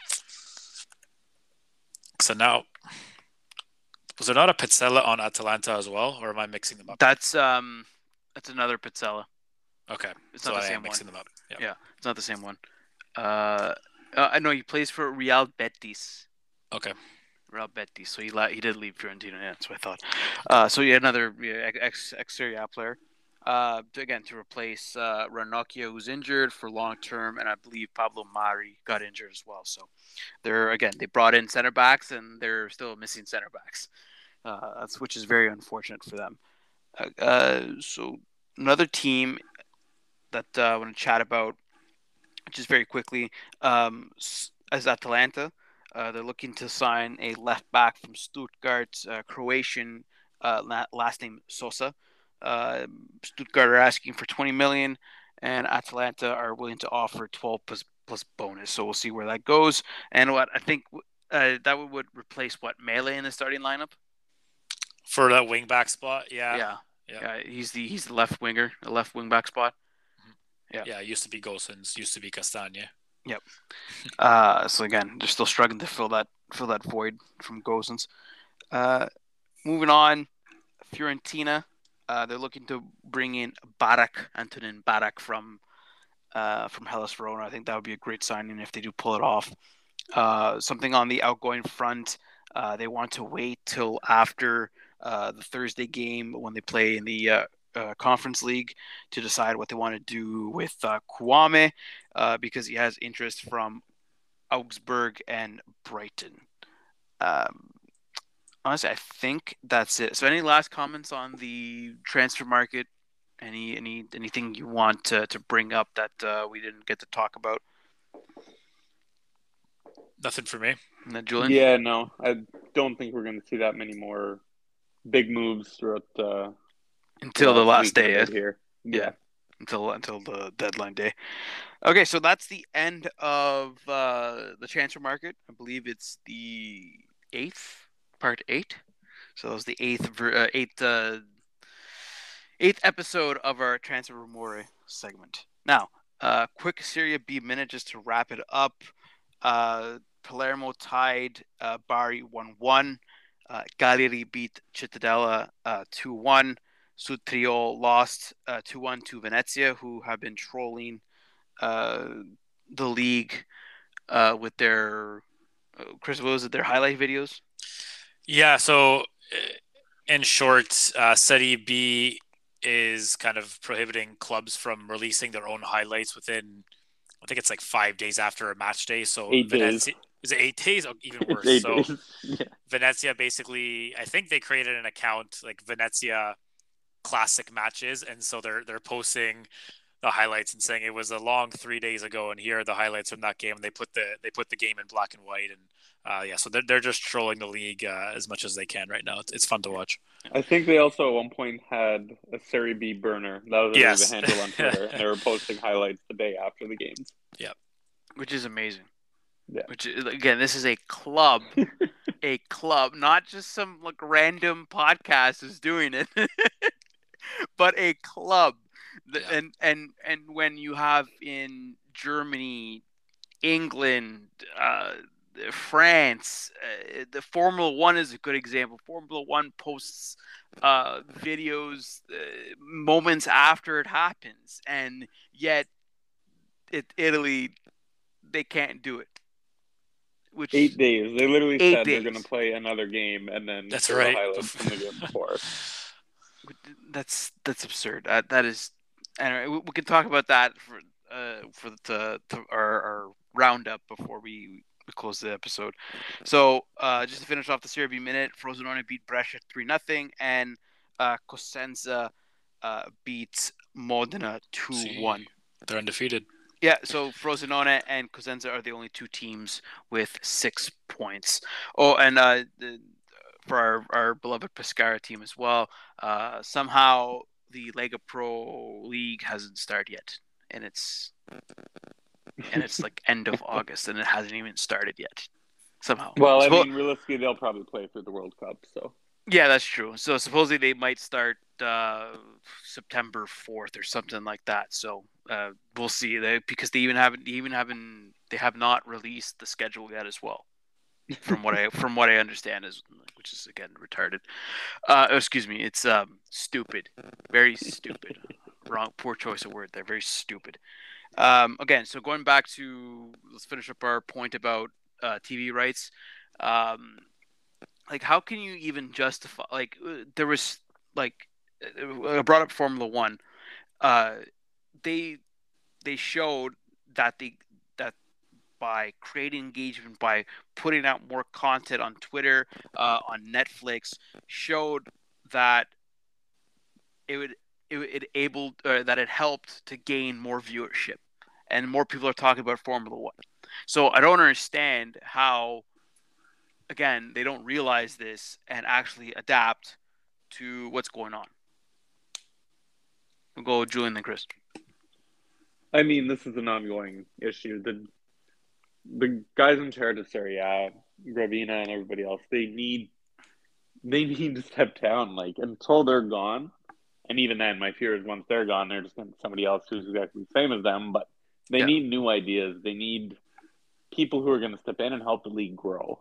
so now... Was there not a Pezzella on Atalanta as well, or am I mixing them up? That's um, that's another Pezzella. Okay, it's so not the I same am mixing one. them up. Yeah. yeah, it's not the same one. Uh, uh, I know he plays for Real Betis. Okay. Real Betis. So he la- he did leave Fiorentina. Yeah, that's what I thought. Uh, so yeah, another yeah, ex ex Serie A player. Uh, to, again to replace uh, Ranocchia, who's injured for long term, and I believe Pablo Mari got injured as well. So they're again they brought in center backs, and they're still missing center backs. Uh, that's which is very unfortunate for them. Uh, uh, so another team that uh, I want to chat about, just very quickly, um, is Atalanta. Uh, they're looking to sign a left back from Stuttgart, uh, Croatian, uh, last name Sosa. Uh, Stuttgart are asking for twenty million dollars, and Atalanta are willing to offer twelve plus, plus bonus. So we'll see where that goes. And what I think uh, that would, would replace what Mele in the starting lineup for that wing back spot. Yeah, yeah, yeah. yeah. He's the he's the left winger, the left wing back spot. Yeah, yeah. It used to be Gosens, used to be Castagne. Yep. Uh, so again, they're still struggling to fill that fill that void from Gosens. Uh, moving on, Fiorentina. Uh, they're looking to bring in Barak, Antonin Barak from uh, from Hellas Verona. I think that would be a great signing if they do pull it off. Uh, something on the outgoing front. Uh, they want to wait till after uh, the Thursday game when they play in the uh, uh, Conference League to decide what they want to do with uh, Kouame uh, because he has interest from Augsburg and Brighton. Um, honestly, I think that's it. So, any last comments on the transfer market? Any any anything you want to, to bring up that uh, we didn't get to talk about? Nothing for me. And then Julian? Yeah, no, I don't think we're going to see that many more big moves throughout the until the last day yeah. here. Yeah. yeah, until until the deadline day. Okay, so that's the end of uh, the transfer market. I believe it's the eighth, part eight. So it was the eighth, uh, eighth, uh, eighth episode of our Transfer Rumore segment. Now, uh, quick Serie B minute just to wrap it up. Uh, Palermo tied uh, Bari one one. Uh, Cagliari beat Cittadella uh, two one. Sutrio lost uh, two one to Venezia, who have been trolling uh, the league uh, with their uh, Chris, what was it? Their highlight videos. Yeah. So, in short, uh, Serie B is kind of prohibiting clubs from releasing their own highlights within, I think it's like five days after a match day. So Eight Venezia, days. is it eight days? Or even worse. Eight so days. Yeah. Venezia basically, I think they created an account like Venezia classic matches, and so they're they're posting the highlights and saying it was a long three days ago, and here are the highlights from that game. And they put the they put the game in black and white, and uh, yeah, so they're they're just trolling the league uh, as much as they can right now. It's, it's fun to watch. I think they also at one point had a Serie B burner. That was Yes. the handle on Twitter, and they were posting highlights the day after the games. Which is amazing. Yeah. Which is, again, this is a club, a club, not just some like random podcast is doing it, but a club. The- Yeah. And and and when you have in Germany, England, uh, France, uh, the Formula One is a good example. Formula One posts uh, videos uh, moments after it happens, and yet it, Italy, they can't do it. Which Eight days. They literally Eight said they're days. going to play another game and then That's show right. the highlights from the game before. that's that's absurd. That that is. Anyway, we, we can talk about that for uh for the to our, our roundup before we, we close the episode. So uh, just to finish off the Serie B minute, Frosinone beat Brescia three nothing, and uh, Cosenza uh, beat Modena two one. They're undefeated. Yeah, so Frosinone and Cosenza are the only two teams with six points. Oh, and uh, the, for our, our beloved Pescara team as well, uh, somehow the Lega Pro League hasn't started yet, and it's and it's like end of August, and it hasn't even started yet. Somehow. Well, I Suppo- mean, realistically, they'll probably play through the World Cup, so. yeah, that's true. So supposedly they might start uh, September fourth or something like that. So uh, we'll see. They, because they even haven't they even haven't they have not released the schedule yet as well. From what I from what I understand is, which is again retarded. Uh, excuse me, it's um stupid, very stupid. Wrong, poor choice of word there. Very stupid. Um, again, so going back to let's finish up our point about uh, T V rights. Um, like, how can you even justify? Like, uh, there was like I brought up Formula One. Uh, they they showed that the that by creating engagement, by putting out more content on Twitter, uh, on Netflix, showed that it would it, it able uh, that it helped to gain more viewership, and more people are talking about Formula One. So I don't understand how, again, they don't realize this and actually adapt to what's going on. We'll go Julian and Chris. I mean, this is an ongoing issue. The the guys in charge of Serie A, Gravina and everybody else, they need they need to step down. Like, until they're gone, and even then, my fear is once they're gone, they're just going to somebody else who's exactly the same as them. But they Yeah. need new ideas. They need people who are going to step in and help the league grow.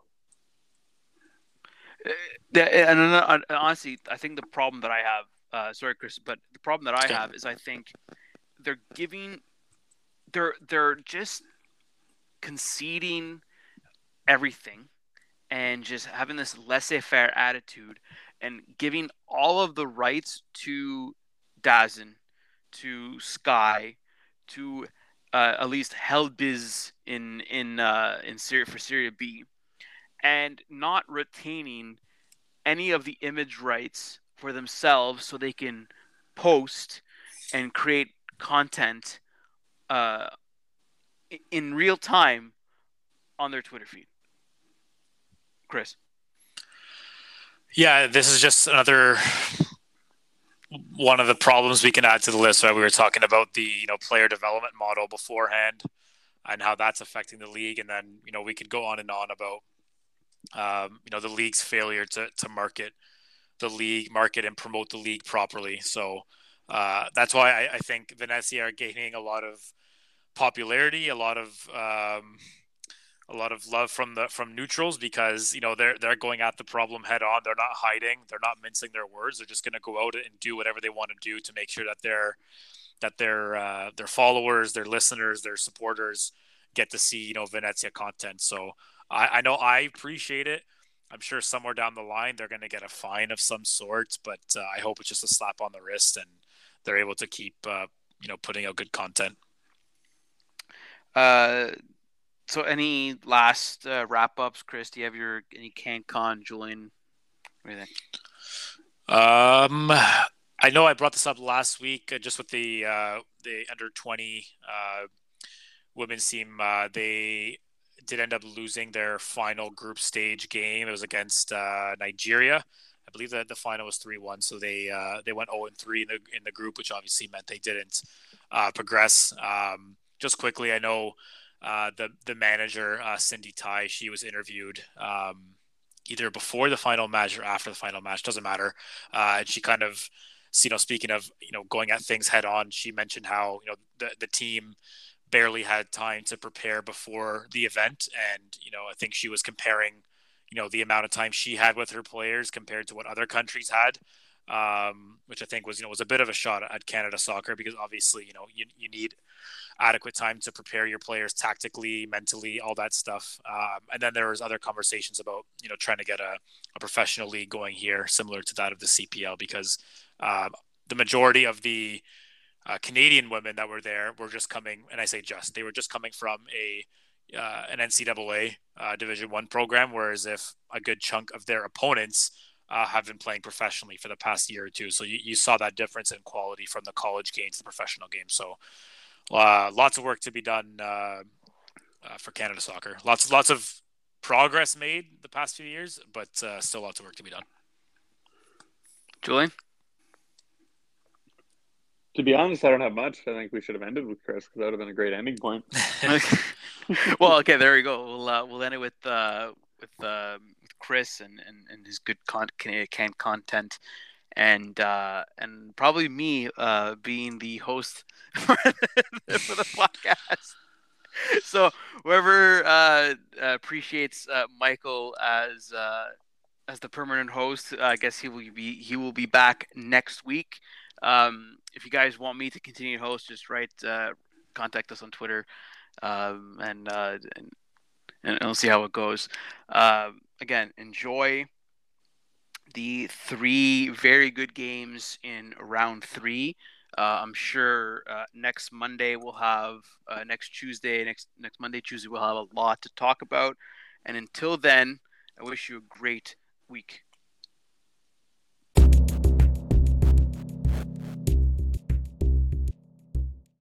Yeah, and uh, honestly, I think the problem that I have, uh, sorry, Chris, but the problem that I Okay. have is I think they're giving, they're they're just conceding everything and just having this laissez-faire attitude and giving all of the rights to DAZN, to Sky, to uh, at least Helbiz in in uh, in Syria for Serie B, and not retaining any of the image rights for themselves so they can post and create content uh, in real time on their Twitter feed. Chris. Yeah, this is just another one of the problems we can add to the list. Right? We were talking about the you know player development model beforehand and how that's affecting the league, and then you know we could go on and on about um, you know the league's failure to to market the league, market and promote the league properly. So uh, that's why I, I think Venezia are gaining a lot of popularity, a lot of um, a lot of love from the from neutrals because you know they're they're going at the problem head on. They're not hiding. They're not mincing their words. They're just going to go out and do whatever they want to do to make sure that their that their uh, their followers, their listeners, their supporters get to see you know Venezia content. So I, I know I appreciate it. I'm sure somewhere down the line they're going to get a fine of some sort, but uh, I hope it's just a slap on the wrist and they're able to keep uh, you know putting out good content. Uh. So, any last uh, wrap ups, Chris? Do you have your any CanCon, Julian? What do you think? Um, I know I brought this up last week, uh, just with the uh, the under twenty uh, women's team. Uh, they did end up losing their final group stage game. It was against uh, Nigeria. I believe that the final was three one. So they uh, they went zero and three in the in the group, which obviously meant they didn't uh, progress. Um, just quickly, I know. Uh, the the manager uh, Cindy Tai, she was interviewed um, either before the final match or after the final match, doesn't matter. Uh, and she kind of, you know, speaking of you know going at things head on, she mentioned how you know the the team barely had time to prepare before the event, and you know I think she was comparing you know the amount of time she had with her players compared to what other countries had. Um, which I think was you know was a bit of a shot at Canada Soccer because obviously you know you you need adequate time to prepare your players tactically, mentally, all that stuff. Um, and then there was other conversations about, you know, trying to get a, a professional league going here, similar to that of the C P L, because uh, the majority of the uh, Canadian women that were there were just coming, and I say just, they were just coming from a uh, an N C double A uh, Division One program, whereas if a good chunk of their opponents uh, have been playing professionally for the past year or two. So you, you saw that difference in quality from the college game to the professional game. So Uh, lots of work to be done uh, uh, for Canada Soccer. Lots, lots of progress made the past few years, but uh, still lots of work to be done. Julian? To be honest, I don't have much. I think we should have ended with Chris because that would have been a great ending point. Well, okay, there we go. We'll uh, we'll end it with uh, with, uh, with Chris and, and, and his good con- can content, and uh, and probably me uh, being the host for the, for the podcast. So whoever uh, appreciates uh, Michael as uh, as the permanent host, uh, I guess he will be he will be back next week. Um, if you guys want me to continue to host, just write uh, contact us on Twitter, um, and, uh, and and we'll see how it goes. Uh, again, enjoy the three very good games in round three. Uh, I'm sure uh, next Monday we'll have uh, next Tuesday, next next Monday, Tuesday we'll have a lot to talk about. And until then, I wish you a great week.